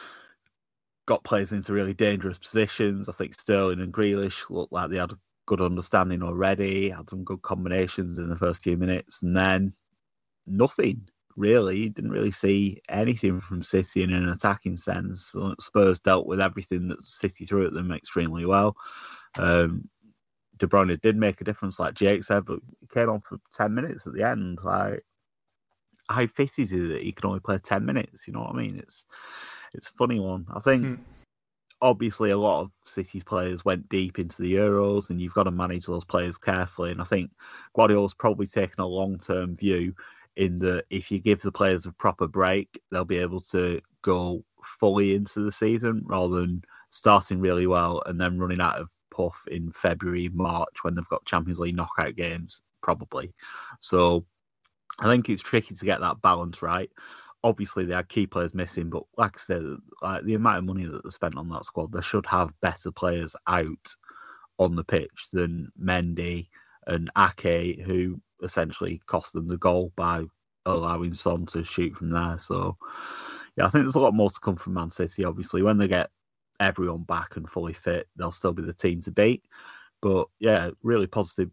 got players into really dangerous positions. I think Sterling and Grealish looked like they had a good understanding already, had some good combinations in the first few minutes, and then nothing, really. Didn't really see anything from City in an attacking sense. Spurs dealt with everything that City threw at them extremely well. Um, De Bruyne did make a difference, like Jake said, but he came on for ten minutes at the end. Like, how fit is it that he can only play ten minutes? You know what I mean? It's it's a funny one. I think hmm. obviously a lot of City's players went deep into the Euros, and you've got to manage those players carefully. And I think Guardiola's probably taken a long-term view in that if you give the players a proper break, they'll be able to go fully into the season rather than starting really well and then running out of puff in February, March when they've got Champions League knockout games, probably. So I think it's tricky to get that balance right. Obviously, they had key players missing, but like I said, like the amount of money that they spent on that squad, they should have better players out on the pitch than Mendy and Ake, who essentially cost them the goal by allowing Son to shoot from there. So, yeah, I think there's a lot more to come from Man City. Obviously, when they get everyone back and fully fit, they'll still be the team to beat. But, yeah, really positive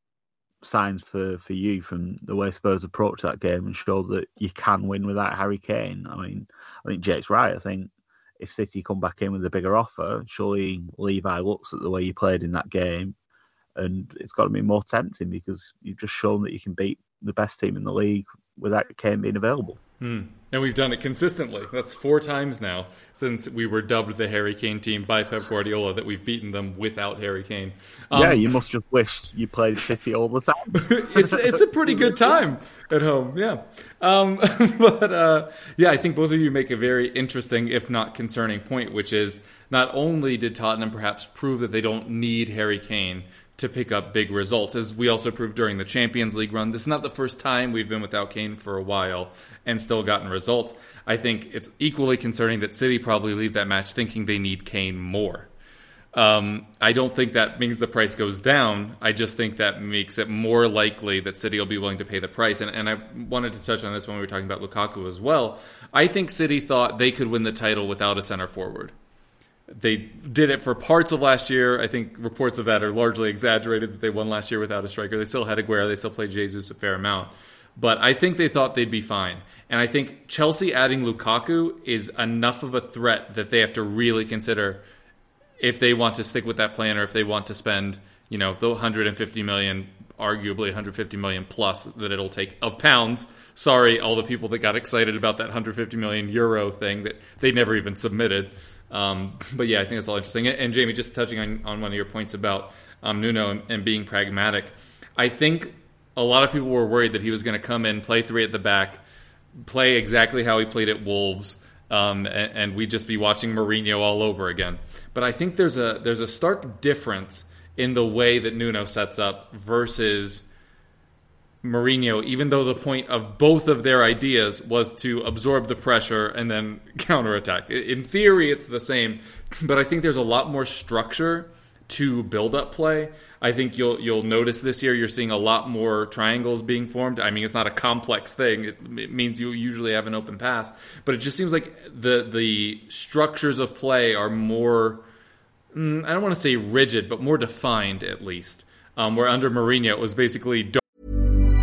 signs for, for you from the way Spurs approach that game and show that you can win without Harry Kane. I mean, I think Jake's right. I think if City come back in with a bigger offer, surely Levi looks at the way you played in that game and it's got to be more tempting because you've just shown that you can beat the best team in the league without Kane being available. Hmm. And we've done it consistently. That's four times now since we were dubbed the Harry Kane team by Pep Guardiola that we've beaten them without Harry Kane. Um, yeah, you must just wish you played City all the time. it's it's a pretty good time at home, yeah. Um, but uh, yeah, I think both of you make a very interesting, if not concerning point, which is not only did Tottenham perhaps prove that they don't need Harry Kane to pick up big results, as we also proved during the Champions League run. This is not the first time we've been without Kane for a while and still gotten results. I think it's equally concerning that City probably leave that match thinking they need Kane more. Um, I don't think that means the price goes down. I just think that makes it more likely that City will be willing to pay the price. And, and I wanted to touch on this when we were talking about Lukaku as well. I think City thought they could win the title without a center forward. They did it for parts of last year. I think reports of that are largely exaggerated that they won last year without a striker. They still had Aguero. They still played Jesus a fair amount. But I think they thought they'd be fine. And I think Chelsea adding Lukaku is enough of a threat that they have to really consider if they want to stick with that plan or if they want to spend, you know, the one hundred fifty million, arguably one hundred fifty million plus that it'll take of pounds. Sorry, all the people that got excited about that one hundred fifty million euro thing that they never even submitted. Um, but yeah, I think that's all interesting. And, and Jamie, just touching on, on one of your points about um, Nuno and, and being pragmatic, I think a lot of people were worried that he was going to come in, play three at the back, play exactly how he played at Wolves, um, and, and we'd just be watching Mourinho all over again. But I think there's a there's a stark difference in the way that Nuno sets up versus Mourinho, even though the point of both of their ideas was to absorb the pressure and then counterattack. In theory, it's the same, but I think there's a lot more structure to build up play. I think you'll you'll notice this year you're seeing a lot more triangles being formed. I mean, it's not a complex thing. It, it means you usually have an open pass, but it just seems like the the structures of play are more, I don't want to say rigid, but more defined at least. Um, where under Mourinho, it was basically don't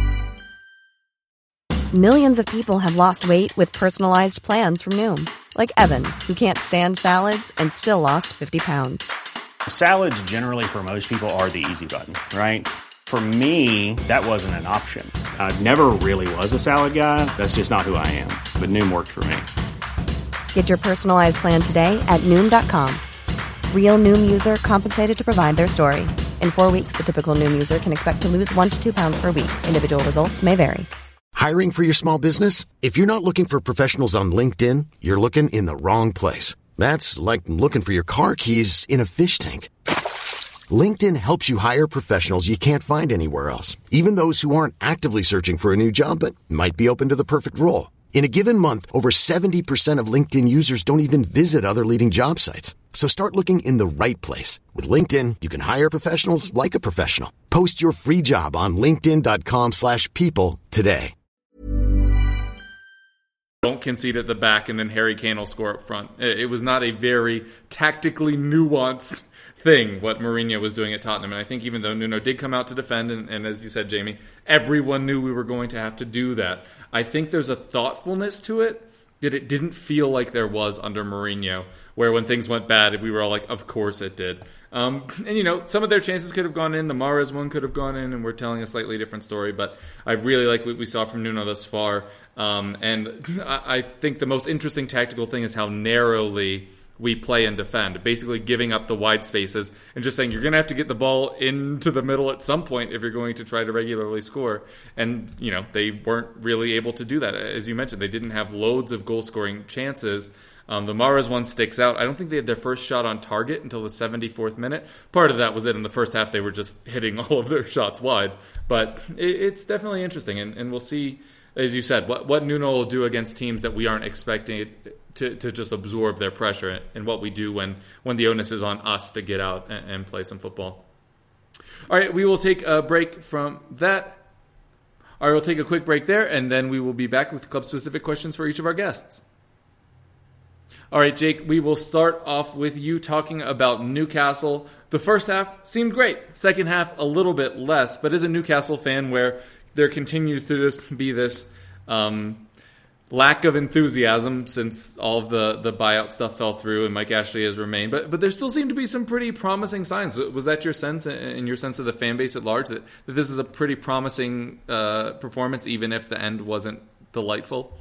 Millions of people have lost weight with personalized plans from Noom. Like Evan, who can't stand salads and still lost fifty pounds. Salads generally for most people are the easy button, right? For me, that wasn't an option. I never really was a salad guy. That's just not who I am. But Noom worked for me. Get your personalized plan today at Noom dot com. Real Noom user compensated to provide their story. In four weeks, the typical Noom user can expect to lose one to two pounds per week. Individual results may vary. Hiring for your small business? If you're not looking for professionals on LinkedIn, you're looking in the wrong place. That's like looking for your car keys in a fish tank. LinkedIn helps you hire professionals you can't find anywhere else, even those who aren't actively searching for a new job but might be open to the perfect role. In a given month, over seventy percent of LinkedIn users don't even visit other leading job sites. So start looking in the right place. With LinkedIn, you can hire professionals like a professional. Post your free job on linkedin dot com slash people today. Don't concede at the back and then Harry Kane will score up front. It was not a very tactically nuanced thing what Mourinho was doing at Tottenham. And I think even though Nuno did come out to defend, and, and as you said, Jamie, everyone knew we were going to have to do that. I think there's a thoughtfulness to it that it didn't feel like there was under Mourinho, where when things went bad, we were all like, of course it did. Um, and, you know, some of their chances could have gone in. The Mahrez one could have gone in, and we're telling a slightly different story. But I really like what we saw from Nuno thus far. Um, and I, I think the most interesting tactical thing is how narrowly we play and defend, basically giving up the wide spaces and just saying you're going to have to get the ball into the middle at some point if you're going to try to regularly score. And, you know, they weren't really able to do that. As you mentioned, they didn't have loads of goal-scoring chances. Um, the Mahrez one sticks out. I don't think they had their first shot on target until the seventy-fourth minute. Part of that was that in the first half they were just hitting all of their shots wide. But it, it's definitely interesting, and, and we'll see, as you said, what, what Nuno will do against teams that we aren't expecting to, to just absorb their pressure, and what we do when, when the onus is on us to get out and, and play some football. All right, we will take a break from that. All right, we'll take a quick break there, and then we will be back with club-specific questions for each of our guests. All right, Jake, we will start off with you talking about Newcastle. The first half seemed great. Second half, a little bit less. But as a Newcastle fan, where there continues to just be this um, lack of enthusiasm since all of the, the buyout stuff fell through and Mike Ashley has remained. But but there still seem to be some pretty promising signs. Was that your sense and your sense of the fan base at large, that, that this is a pretty promising uh, performance, even if the end wasn't delightful?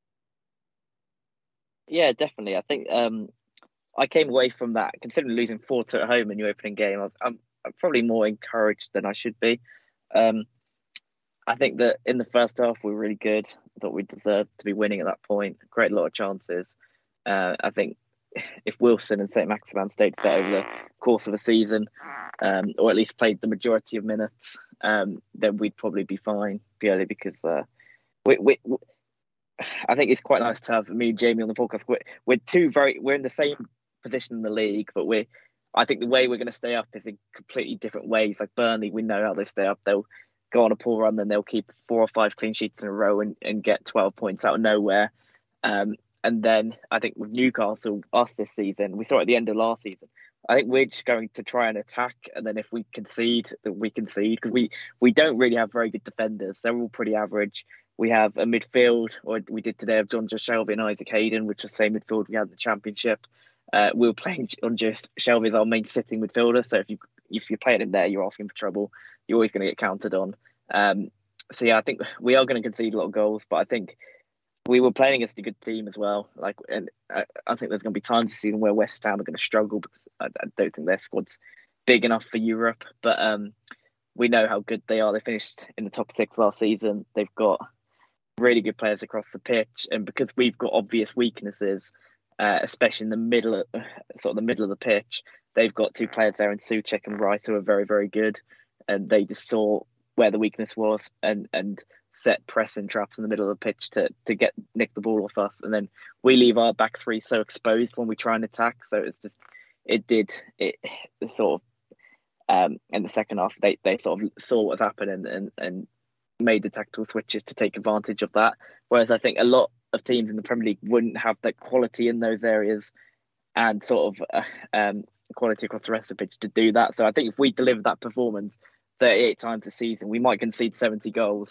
Yeah, definitely. I think um, I came away from that, considering losing four two at home in your opening game. I was, I'm, I'm probably more encouraged than I should be. Um, I think that in the first half we were really good. I thought we deserved to be winning at that point. Great lot of chances. Uh, I think if Wilson and Saint Maximin stayed fit over the course of a season, um, or at least played the majority of minutes, um, then we'd probably be fine, purely because uh, we, we, we I think it's quite nice to have me and Jamie on the podcast. We're, we're two very, we're in the same position in the league, but we're, I think the way we're going to stay up is in completely different ways. Like Burnley, we know how they stay up. They'll go on a poor run, then they'll keep four or five clean sheets in a row and, and get twelve points out of nowhere. Um, and then I think with Newcastle, us this season, we saw at the end of last season, I think we're just going to try and attack. And then if we concede, then we concede, because we, we don't really have very good defenders. They're all pretty average. We have a midfield, or we did today, of John Joe Shelby and Isaac Hayden, which is the same midfield we had in the Championship. Uh, we were playing on just Shelby as our main sitting midfielder. So if you if you're playing him there, you're asking for trouble. You're always going to get counted on. Um, so yeah, I think we are going to concede a lot of goals, but I think we were playing against a good team as well. Like, and I, I think there's going to be times this season where West Ham are going to struggle because I, I don't think their squad's big enough for Europe. But um, we know how good they are. They finished in the top six last season. They've got really good players across the pitch, and because we've got obvious weaknesses, uh, especially in the middle, of, sort of the middle of the pitch, they've got two players there in Souček and Rice who are very, very good, and they just saw where the weakness was and and set pressing traps in the middle of the pitch to to get nick the ball off us, and then we leave our back three so exposed when we try and attack. So it's just it did it sort of um in the second half they they sort of saw what was happening and and made the tactical switches to take advantage of that. Whereas I think a lot of teams in the Premier League wouldn't have that quality in those areas and sort of uh, um, quality across the rest of the pitch to do that. So I think if we deliver that performance thirty-eight times a season, we might concede seventy goals,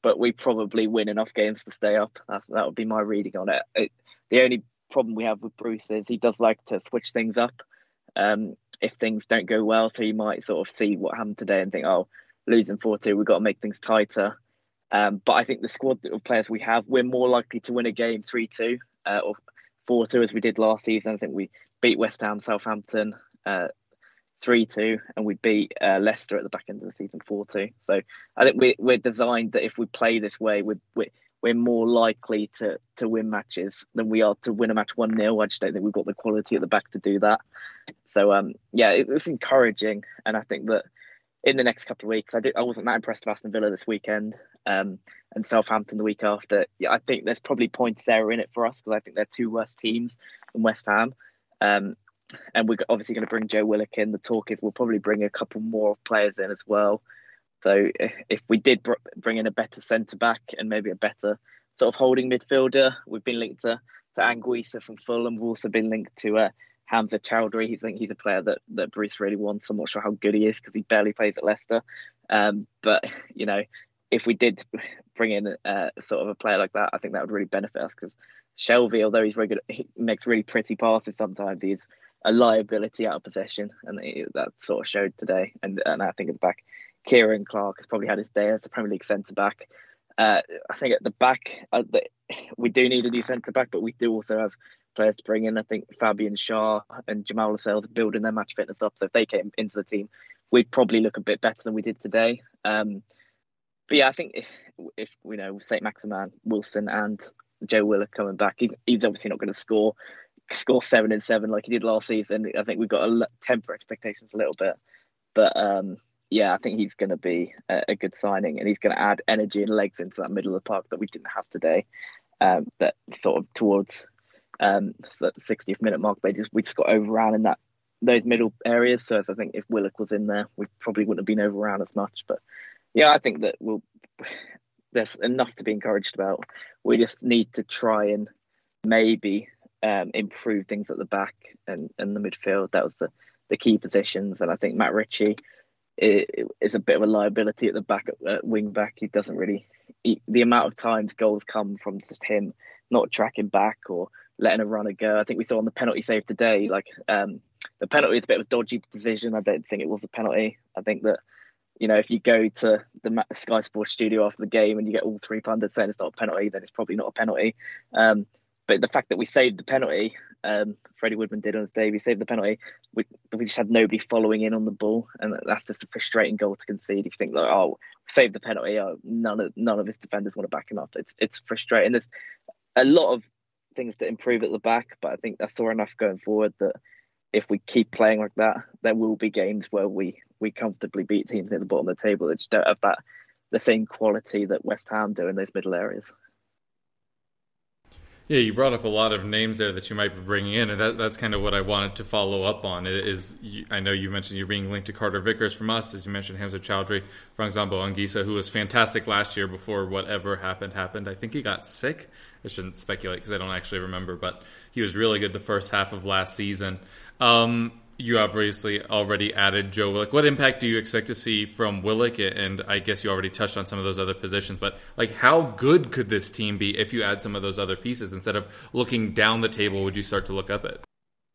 but we probably win enough games to stay up. That's, that would be my reading on it. it. The only problem we have with Bruce is he does like to switch things up um, if things don't go well. So you might sort of see what happened today and think, oh, losing four two, we've got to make things tighter. Um, but I think the squad of players we have, we're more likely to win a game three two uh, or four two as we did last season. I think we beat West Ham, Southampton uh, three two, and we beat uh, Leicester at the back end of the season four two. So I think we, we're designed that if we play this way, we're, we're, we're more likely to, to win matches than we are to win a match one nil. I just don't think we've got the quality at the back to do that. So, um, yeah, it, it's encouraging. And I think that in the next couple of weeks, I, did, I wasn't that impressed with Aston Villa this weekend um, and Southampton the week after. Yeah, I think there's probably points there in it for us because I think they're two worse teams than West Ham. Um, and we're obviously going to bring Joe Willock in. The talk is we'll probably bring a couple more players in as well. So if we did bring in a better centre-back and maybe a better sort of holding midfielder, we've been linked to, to Anguissa from Fulham. We've also been linked to uh, Hamza Chowdhury. He's, I think he's a player that, that Bruce really wants. I'm not sure how good he is because he barely plays at Leicester. Um, but, you know, if we did bring in uh, sort of a player like that, I think that would really benefit us because Shelvey, although he's very good, he makes really pretty passes sometimes. He's a liability out of possession, and it, that sort of showed today. And, and I think at the back, Kieran Clark has probably had his day as a Premier League centre-back. Uh, I think at the back, uh, the, we do need a new centre-back, but we do also have players to bring in. I think Fabian Schär and Jamal Lascelles are building their match fitness up. So if they came into the team, we'd probably look a bit better than we did today. Um, but yeah, I think if, if you know, Saint Maximin, Wilson and Joe Willock coming back, he's, he's obviously not going to score score seven and seven like he did last season. I think we've got to temper expectations a little bit. But um, yeah, I think he's going to be a, a good signing, and he's going to add energy and legs into that middle of the park that we didn't have today. Um, that sort of towards um, the sixtieth minute mark, they just we just got overrun in that those middle areas. So I think if Willock was in there, we probably wouldn't have been overrun as much. But yeah, I think that we'll there's enough to be encouraged about. We just need to try and maybe um, improve things at the back and, and the midfield. That was the, the key positions, and I think Matt Ritchie is a bit of a liability at the back, at wing back. He doesn't really. He, the amount of times goals come from just him not tracking back or letting a runner go. I think we saw on the penalty save today, like um, the penalty is a bit of a dodgy decision. I don't think it was a penalty. I think that, you know, if you go to the Sky Sports studio after the game and you get all three pundits saying it's not a penalty, then it's probably not a penalty. Um, but the fact that we saved the penalty, um, Freddie Woodman did on his day, we saved the penalty, we, we just had nobody following in on the ball. And that's just a frustrating goal to concede. If you think, like, oh, save the penalty, oh, none of none of his defenders want to back him up. It's, it's frustrating. There's a lot of things to improve at the back, but I think I saw enough going forward that if we keep playing like that, there will be games where we, we comfortably beat teams near the bottom of the table that just don't have that the same quality that West Ham do in those middle areas. Yeah, you brought up a lot of names there that you might be bringing in, and that, that's kind of what I wanted to follow up on. Is you, I know you mentioned you're being linked to Carter Vickers from us, as you mentioned Hamza Chowdhury, Frangzambo Anguissa, who was fantastic last year before whatever happened happened. I think he got sick. I shouldn't speculate because I don't actually remember, but he was really good the first half of last season. Um, you obviously already added Joe Willock. What impact do you expect to see from Willock? And I guess you already touched on some of those other positions, but like, how good could this team be if you add some of those other pieces? Instead of looking down the table, would you start to look up it?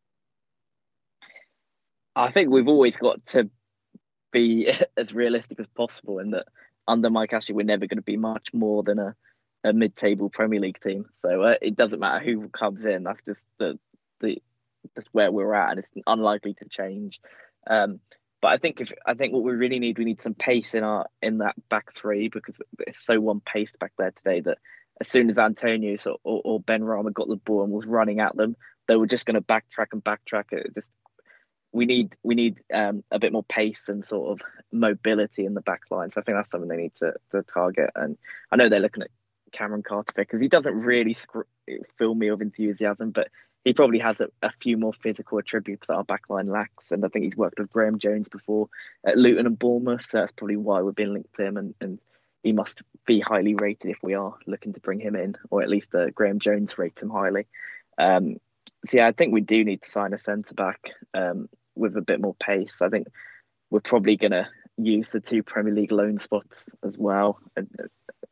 I think we've always got to be as realistic as possible in that under Mike Ashley, we're never going to be much more than a, a mid-table Premier League team. So uh, it doesn't matter who comes in. That's just the the that's where we're at, and it's unlikely to change. Um, but I think if I think what we really need, we need some pace in our in that back three, because it's so one-paced back there today that as soon as Antonio or, or, or Ben Rama got the ball and was running at them, they were just going to backtrack and backtrack. It just we need we need um, a bit more pace and sort of mobility in the back line. So I think that's something they need to, to target. And I know they're looking at Cameron Carter because he doesn't really sc- fill me with enthusiasm, but he probably has a, a few more physical attributes that our backline lacks. And I think he's worked with Graham Jones before at Luton and Bournemouth, so that's probably why we've been linked to him. And, and he must be highly rated if we are looking to bring him in, or at least uh, Graham Jones rates him highly. Um, so yeah, I think we do need to sign a centre-back um, with a bit more pace. I think we're probably going to use the two Premier League loan spots as well. And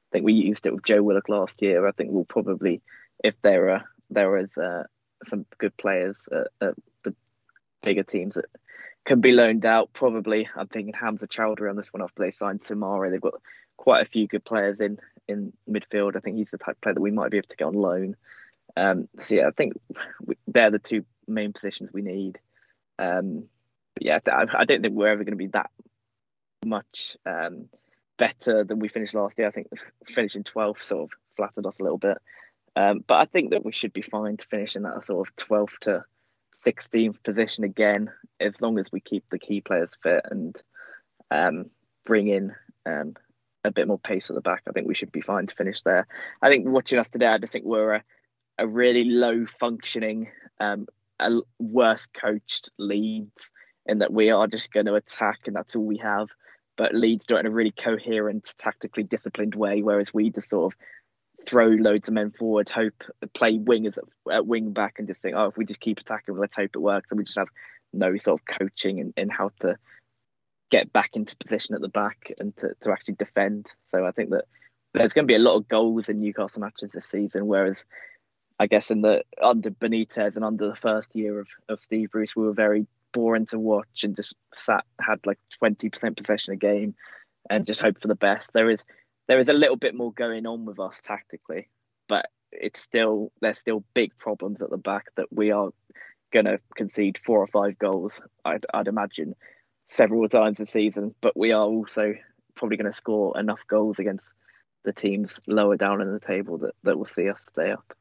think we used it with Joe Willock last year. I think we'll probably, if there are there is uh, some good players at, at the bigger teams that can be loaned out, probably I'm thinking Hamza Chowdhury on this one after they signed Samara. They've got quite a few good players in in midfield. I think he's the type of player that we might be able to get on loan. Um, so yeah, I think we, they're the two main positions we need. Um, but yeah, I, I don't think we're ever going to be that much um, better than we finished last year. I think finishing twelfth sort of flattered us a little bit. Um, but I think that we should be fine to finish in that sort of twelfth to sixteenth position again, as long as we keep the key players fit and um, bring in um, a bit more pace at the back. I think we should be fine to finish there. I think watching us today, I just think we're a, a really low functioning, um, a worse coached Leeds, in that we are just going to attack and that's all we have. But Leeds do it in a really coherent, tactically disciplined way, whereas we just sort of throw loads of men forward, hope, play wingers at, at wing back and just think, oh, if we just keep attacking, let's hope it works. And we just have no sort of coaching in, in how to get back into position at the back and to, to actually defend. So I think that there's going to be a lot of goals in Newcastle matches this season, whereas I guess in the under Benitez and under the first year of, of Steve Bruce, we were very boring to watch and just sat, had like twenty percent possession a game and just hope for the best. There is There is a little bit more going on with us tactically, but it's still there's still big problems at the back that we are going to concede four or five goals, I'd, I'd imagine, several times this season. But we are also probably going to score enough goals against the teams lower down in the table that, that will see us stay up.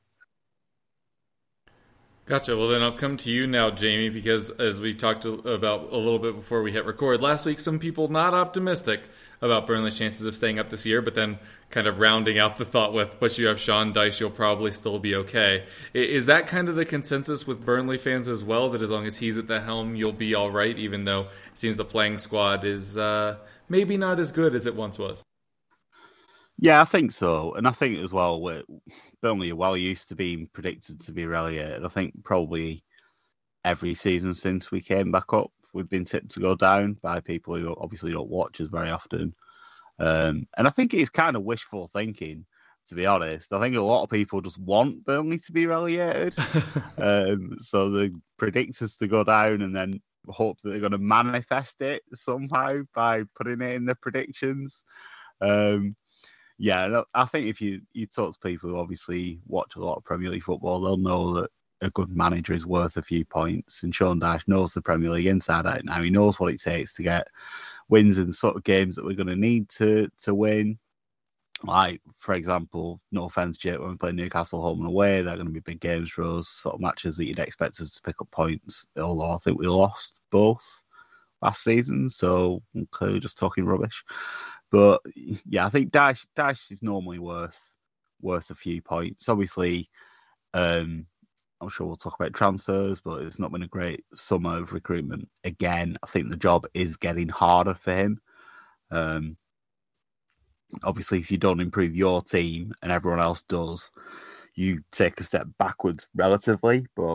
Gotcha. Well, then I'll come to you now, Jamie, because as we talked about a little bit before we hit record last week, some people not optimistic about Burnley's chances of staying up this year, but then kind of rounding out the thought with, but you have Sean Dyche, you'll probably still be okay. Is that kind of the consensus with Burnley fans as well, that as long as he's at the helm, you'll be all right, even though it seems the playing squad is uh, maybe not as good as it once was? Yeah, I think so. And I think as well, we're, Burnley are well used to being predicted to be relegated. I think probably every season since we came back up, we've been tipped to go down by people who obviously don't watch us very often. Um, and I think it's kind of wishful thinking, to be honest. I think a lot of people just want Burnley to be relegated. um, so they predict us to go down and then hope that they're going to manifest it somehow by putting it in their predictions. Um, yeah, I think if you, you talk to people who obviously watch a lot of Premier League football, they'll know that a good manager is worth a few points. And Sean Dyche knows the Premier League inside out now. He knows what it takes to get wins in the sort of games that we're going to need to to win. Like, for example, no offence, Jake, when we play Newcastle home and away, they're going to be big games for us, sort of matches that you'd expect us to pick up points, although I think we lost both last season, so I'm clearly just talking rubbish. But yeah, I think Dyche, Dyche is normally worth worth a few points. Obviously, um, I'm sure we'll talk about transfers, but it's not been a great summer of recruitment. Again, I think the job is getting harder for him. Um, obviously, if you don't improve your team and everyone else does, you take a step backwards relatively. But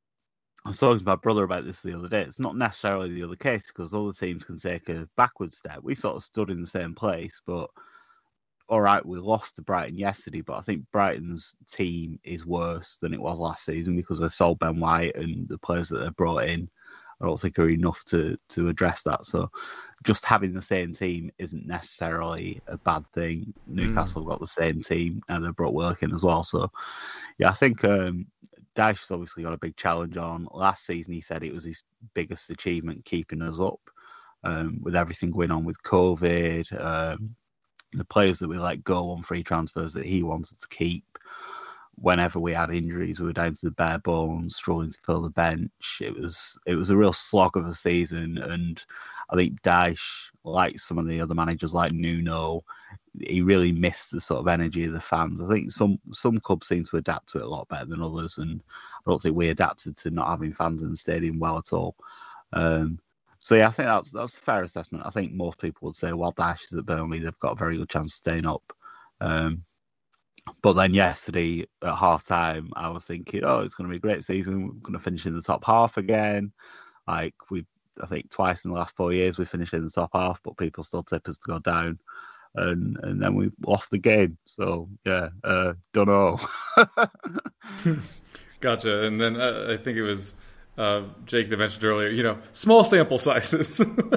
I was talking to my brother about this the other day. It's not necessarily the other case because other teams can take a backward step. We sort of stood in the same place, but all right, we lost to Brighton yesterday, but I think Brighton's team is worse than it was last season because they sold Ben White and the players that they brought in, I don't think are enough to, to address that. So just having the same team isn't necessarily a bad thing. Newcastle mm. got the same team and they brought Willock in as well. So yeah, I think um, Dyche's obviously got a big challenge on. Last season, he said it was his biggest achievement keeping us up um, with everything going on with COVID, um, the players that we let go on free transfers that he wanted to keep. Whenever we had injuries, we were down to the bare bones, struggling to fill the bench. It was it was a real slog of a season, and I think Dyche, like some of the other managers like Nuno, he really missed the sort of energy of the fans. I think some some clubs seem to adapt to it a lot better than others, and I don't think we adapted to not having fans in the stadium well at all. Um, so yeah, I think that's that's a fair assessment. I think most people would say, well, Dyche is at Burnley, they've got a very good chance of staying up. Um, But then yesterday at half time, I was thinking, oh, it's going to be a great season. We're going to finish in the top half again. Like we, I think twice in the last four years we finished in the top half, but people still tip us to go down. and and then we lost the game. So yeah, uh, don't know. Gotcha. And then uh, I think it was uh, Jake that mentioned earlier, you know, small sample sizes.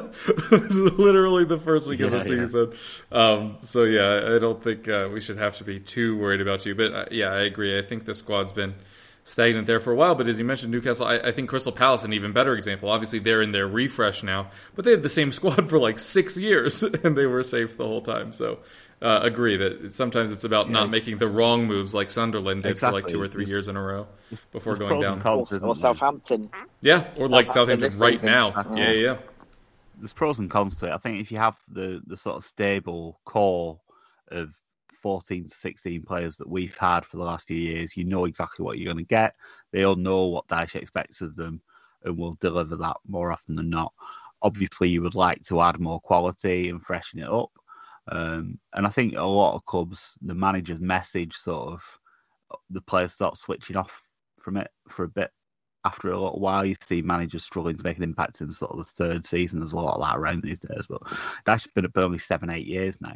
This is literally the first week yeah, of the season. Yeah. Um, so, yeah, I don't think uh, we should have to be too worried about you. But, uh, yeah, I agree. I think the squad's been stagnant there for a while. But as you mentioned, Newcastle, I, I think Crystal Palace, an even better example. Obviously, they're in their refresh now. But they had the same squad for like six years, and they were safe the whole time. So, uh, agree that sometimes it's about yeah, not it's, making the wrong moves like Sunderland did exactly. for like two or three it's, years in a row before going down. Or, or Southampton. Yeah, or like Southampton right season. now. Exactly. Yeah, yeah. There's pros and cons to it. I think if you have the, the sort of stable core of fourteen to sixteen players that we've had for the last few years, you know exactly what you're going to get. They all know what Dyche expects of them and will deliver that more often than not. Obviously, you would like to add more quality and freshen it up. Um, and I think a lot of clubs, the manager's message sort of, the players start switching off from it for a bit. After a little while, you see managers struggling to make an impact in sort of the third season. There's a lot of that around these days. But that's been at Burnley seven, eight years now.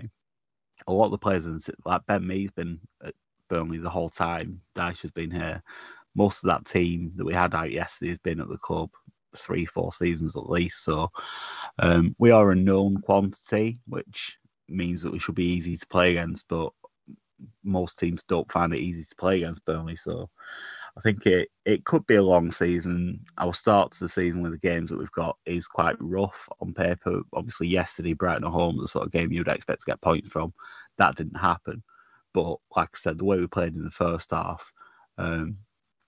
A lot of the players, like Ben Mee's been at Burnley the whole time. Dyche has been here. Most of that team that we had out yesterday has been at the club three, four seasons at least. So um, we are a known quantity, which means that we should be easy to play against. But most teams don't find it easy to play against Burnley. So I think it, it could be a long season. Our start to the season with the games that we've got is quite rough on paper. Obviously, yesterday, Brighton at home, the sort of game you'd expect to get points from. That didn't happen. But like I said, the way we played in the first half, um,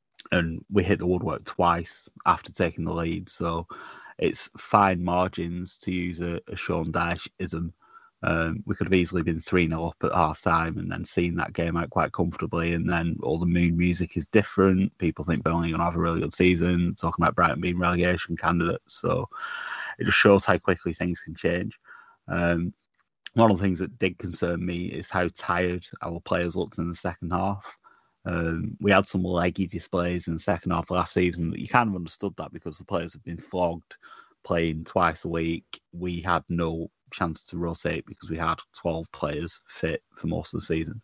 and we hit the woodwork twice after taking the lead. So it's fine margins, to use a, a Sean Dyche-ism. Um, we could have easily been three nil up at half time and then seen that game out quite comfortably. And then all the moon music is different. People think Burnley are going to have a really good season, talking about Brighton being relegation candidates. So it just shows how quickly things can change. Um, one of the things that did concern me is how tired our players looked in the second half. Um, we had some leggy displays in the second half of last season. You kind of understood that because the players have been flogged playing twice a week. We had no chance to rotate because we had twelve players fit for most of the season.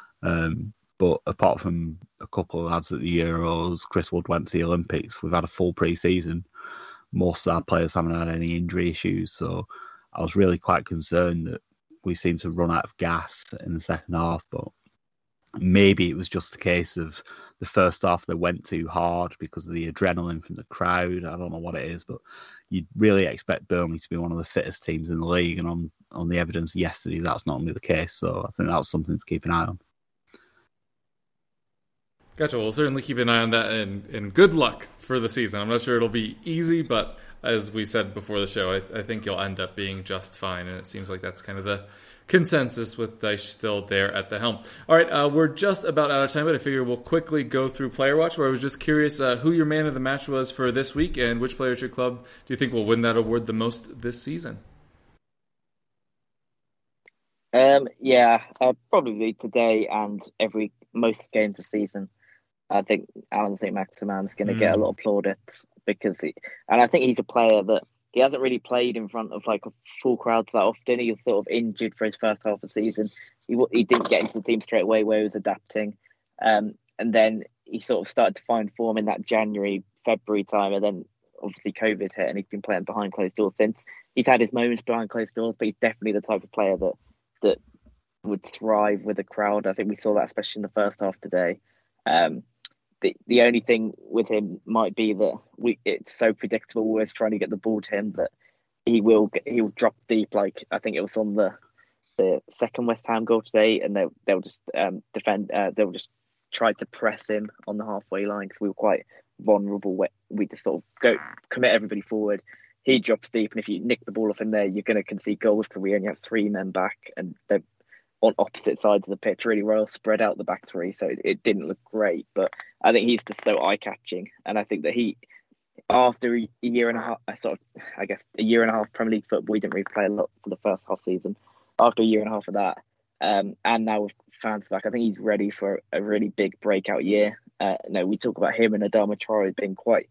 Um, but apart from a couple of lads at the Euros, Chris Wood went to the Olympics, we've had a full pre-season. Most of our players haven't had any injury issues. So I was really quite concerned that we seemed to run out of gas in the second half. But maybe it was just a case of the first half they went too hard because of the adrenaline from the crowd. I don't know what it is, but you'd really expect Burnley to be one of the fittest teams in the league. And on, on the evidence yesterday, that's not only the case. So I think that's something to keep an eye on. Gotcha. We'll certainly keep an eye on that, and, and good luck for the season. I'm not sure it'll be easy, but as we said before the show, I, I think you'll end up being just fine. And it seems like that's kind of the consensus with Dyche still there at the helm. All right, uh, we're just about out of time, but I figure we'll quickly go through Player Watch, where I was just curious uh, who your man of the match was for this week, and which player at your club do you think will win that award the most this season? Um, yeah, uh, probably today and every most games this season. I think Alan Saint-Maximin's going to mm. get a lot of plaudits because, he, and I think he's a player that he hasn't really played in front of like a full crowd that often. He was sort of injured for his first half of the season. He he didn't get into the team straight away where he was adapting. Um, and then he sort of started to find form in that January, February time. And then obviously COVID hit and he's been playing behind closed doors since. He's had his moments behind closed doors, but he's definitely the type of player that, that would thrive with a crowd. I think we saw that especially in the first half today. Um, The the only thing with him might be that we it's so predictable. We're trying to get the ball to him that he will get, he will drop deep. Like I think it was on the the second West Ham goal today, and they they'll just um, defend. Uh, they'll just try to press him on the halfway line because we were quite vulnerable. We just sort of go commit everybody forward. He drops deep, and if you nick the ball off him there, you're going to concede goals because we only have three men back, and they're on opposite sides of the pitch, really well spread out the back three, so it, it didn't look great. But I think he's just so eye-catching, and I think that he, after a year and a half, I sort of, I guess a year and a half Premier League football, he didn't really play a lot for the first half season. After a year and a half of that, um, and now with fans back, I think he's ready for a really big breakout year. Uh, no, we talk about him and Adama Traore being quite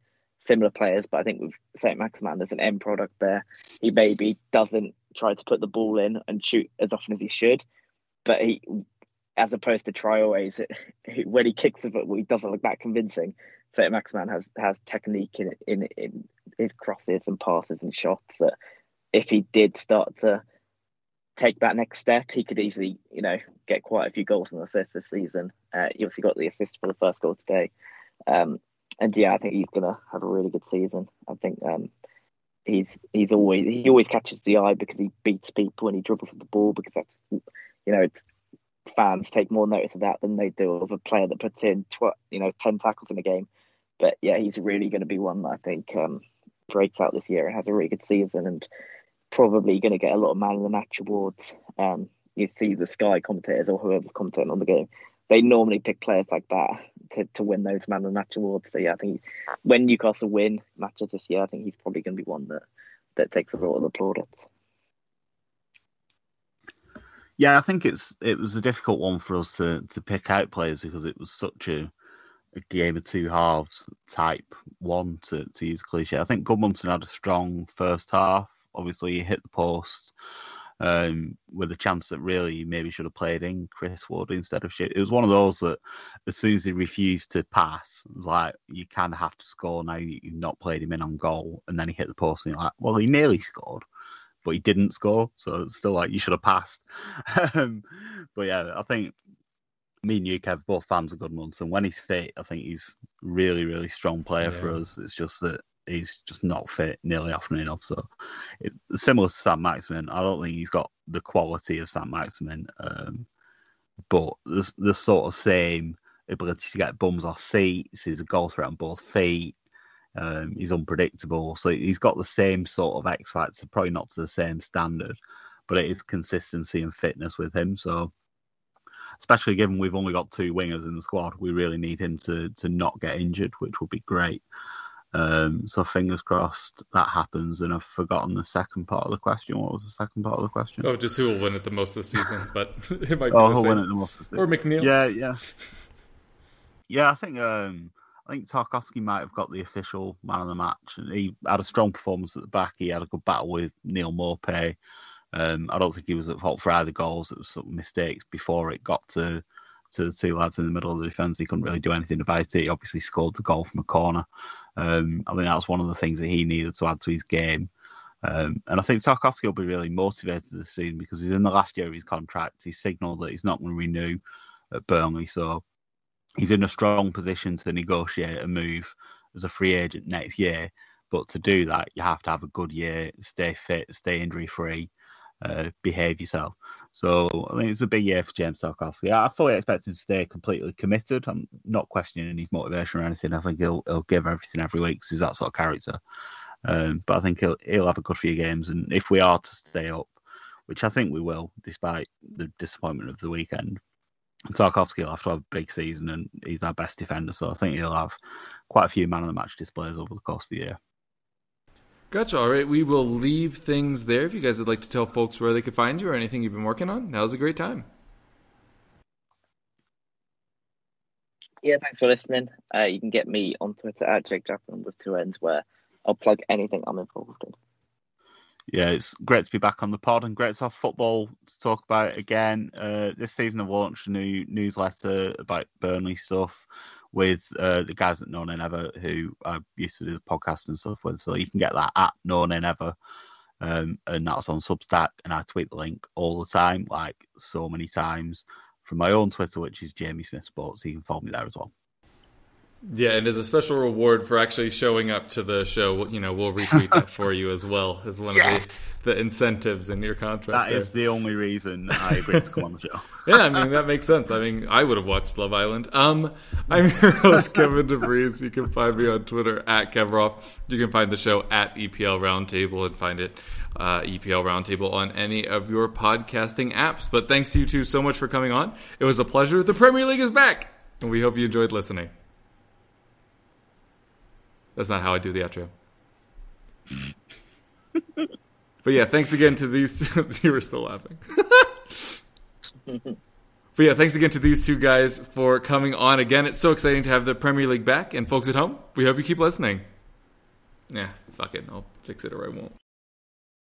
similar players, but I think with Saint Maximin, there's an end product there. He maybe doesn't try to put the ball in and shoot as often as he should, but he, as opposed to Traoré, when he kicks it, he doesn't look that convincing. Saint Maximin has has technique in in in his crosses and passes and shots that if he did start to take that next step, he could easily, you know, get quite a few goals and assists this season. Uh, he obviously got the assist for the first goal today. Um, and yeah, I think he's going to have a really good season. I think um, he's he's always he always catches the eye because he beats people and he dribbles at the ball, because that's, you know, it's, fans take more notice of that than they do of a player that puts in tw- you know ten tackles in a game. But yeah, he's really going to be one that I think um, breaks out this year and has a really good season, and probably going to get a lot of man of the match awards. Um, you see the Sky commentators or whoever's commentating on the game, they normally pick players like that to, to win those man of the match awards. So yeah, I think when Newcastle win matches this year, I think he's probably going to be one that, that takes a lot of the plaudits. Yeah, I think it's it was a difficult one for us to, to pick out players because it was such a, a game of two halves type one, to, to use a cliche. I think Gudmundsson had a strong first half. Obviously, he hit the post um, with a chance that really maybe should have played in Chris Wood instead of shit. It was one of those that as soon as he refused to pass, it was like, you kind of have to score now. You've not played him in on goal. And then he hit the post and you're like, well, he nearly scored, but he didn't score. So it's still like, you should have passed. um, but yeah, I think me and you, Kev, both fans of Gudmundsson. When he's fit, I think he's really, really strong player yeah. for us. It's just that he's just not fit nearly often enough. So it, similar to Saint Maximin, I don't think he's got the quality of Saint Maximin, um, but the, the sort of same ability to get bums off seats. He's a goal threat on both feet. Um, he's unpredictable. So he's got the same sort of X factor, probably not to the same standard, but it is consistency and fitness with him. So especially given we've only got two wingers in the squad, we really need him to to not get injured, which would be great. Um, so fingers crossed that happens. And I've forgotten the second part of the question. What was the second part of the question? Oh, just who will win it the most this season? But it might be oh, the who'll same. win it the most this season? Or McNeil. Yeah, yeah, yeah. I think um, I think Tarkowski might have got the official man of the match. And he had a strong performance at the back. He had a good battle with Neil Maupay. Um, I don't think he was at fault for either goals. It was some mistakes before it got to to the two lads in the middle of the defence. He couldn't really do anything about it. He obviously scored the goal from a corner. Um, I mean, that's one of the things that he needed to add to his game. Um, and I think Tarkowski will be really motivated this season because he's in the last year of his contract. He's signalled that he's not going to renew at Burnley. So he's in a strong position to negotiate a move as a free agent next year. But to do that, you have to have a good year, stay fit, stay injury-free, uh, behave yourself. So I think it's a big year for James Tarkowski. I fully expect him to stay completely committed. I'm not questioning his motivation or anything. I think he'll he'll give everything every week because he's that sort of character. Um, but I think he'll he'll have a good few games. And if we are to stay up, which I think we will, despite the disappointment of the weekend, Tarkowski will have to have a big season, and he's our best defender. So I think he'll have quite a few man of the match displays over the course of the year. Gotcha. All right, we will leave things there. If you guys would like to tell folks where they could find you or anything you've been working on, now's a great time. Yeah, thanks for listening. Uh, you can get me on Twitter at Jake Jackman with two N's, where I'll plug anything I'm involved in. Yeah, it's great to be back on the pod and great to have football to talk about again. Uh, this season I've launched a new newsletter about Burnley stuff with uh, the guys at No Nay Never, who I used to do the podcast and stuff with. So you can get that at No Nay Never. Um, and that's on Substack. And I tweet the link all the time, like so many times, from my own Twitter, which is Jamie Smith Sports. So you can follow me there as well. Yeah, and as a special reward for actually showing up to the show, you know, we'll retweet that for you as well as one yeah. of the, the incentives in your contract. That there. is the only reason I agreed to come on the show. Yeah, I mean, that makes sense. I mean, I would have watched Love Island. Um, I'm your host, Kevin DeVries. You can find me on Twitter at Kevroff. You can find the show at E P L Roundtable and find it uh, E P L Roundtable on any of your podcasting apps. But thanks to you two so much for coming on. It was a pleasure. The Premier League is back, and we hope you enjoyed listening. That's not how I do the outro. But yeah, thanks again to these... You were still laughing. But yeah, thanks again to these two guys for coming on again. It's so exciting to have the Premier League back. And folks at home, we hope you keep listening. Yeah, fuck it. I'll fix it or I won't.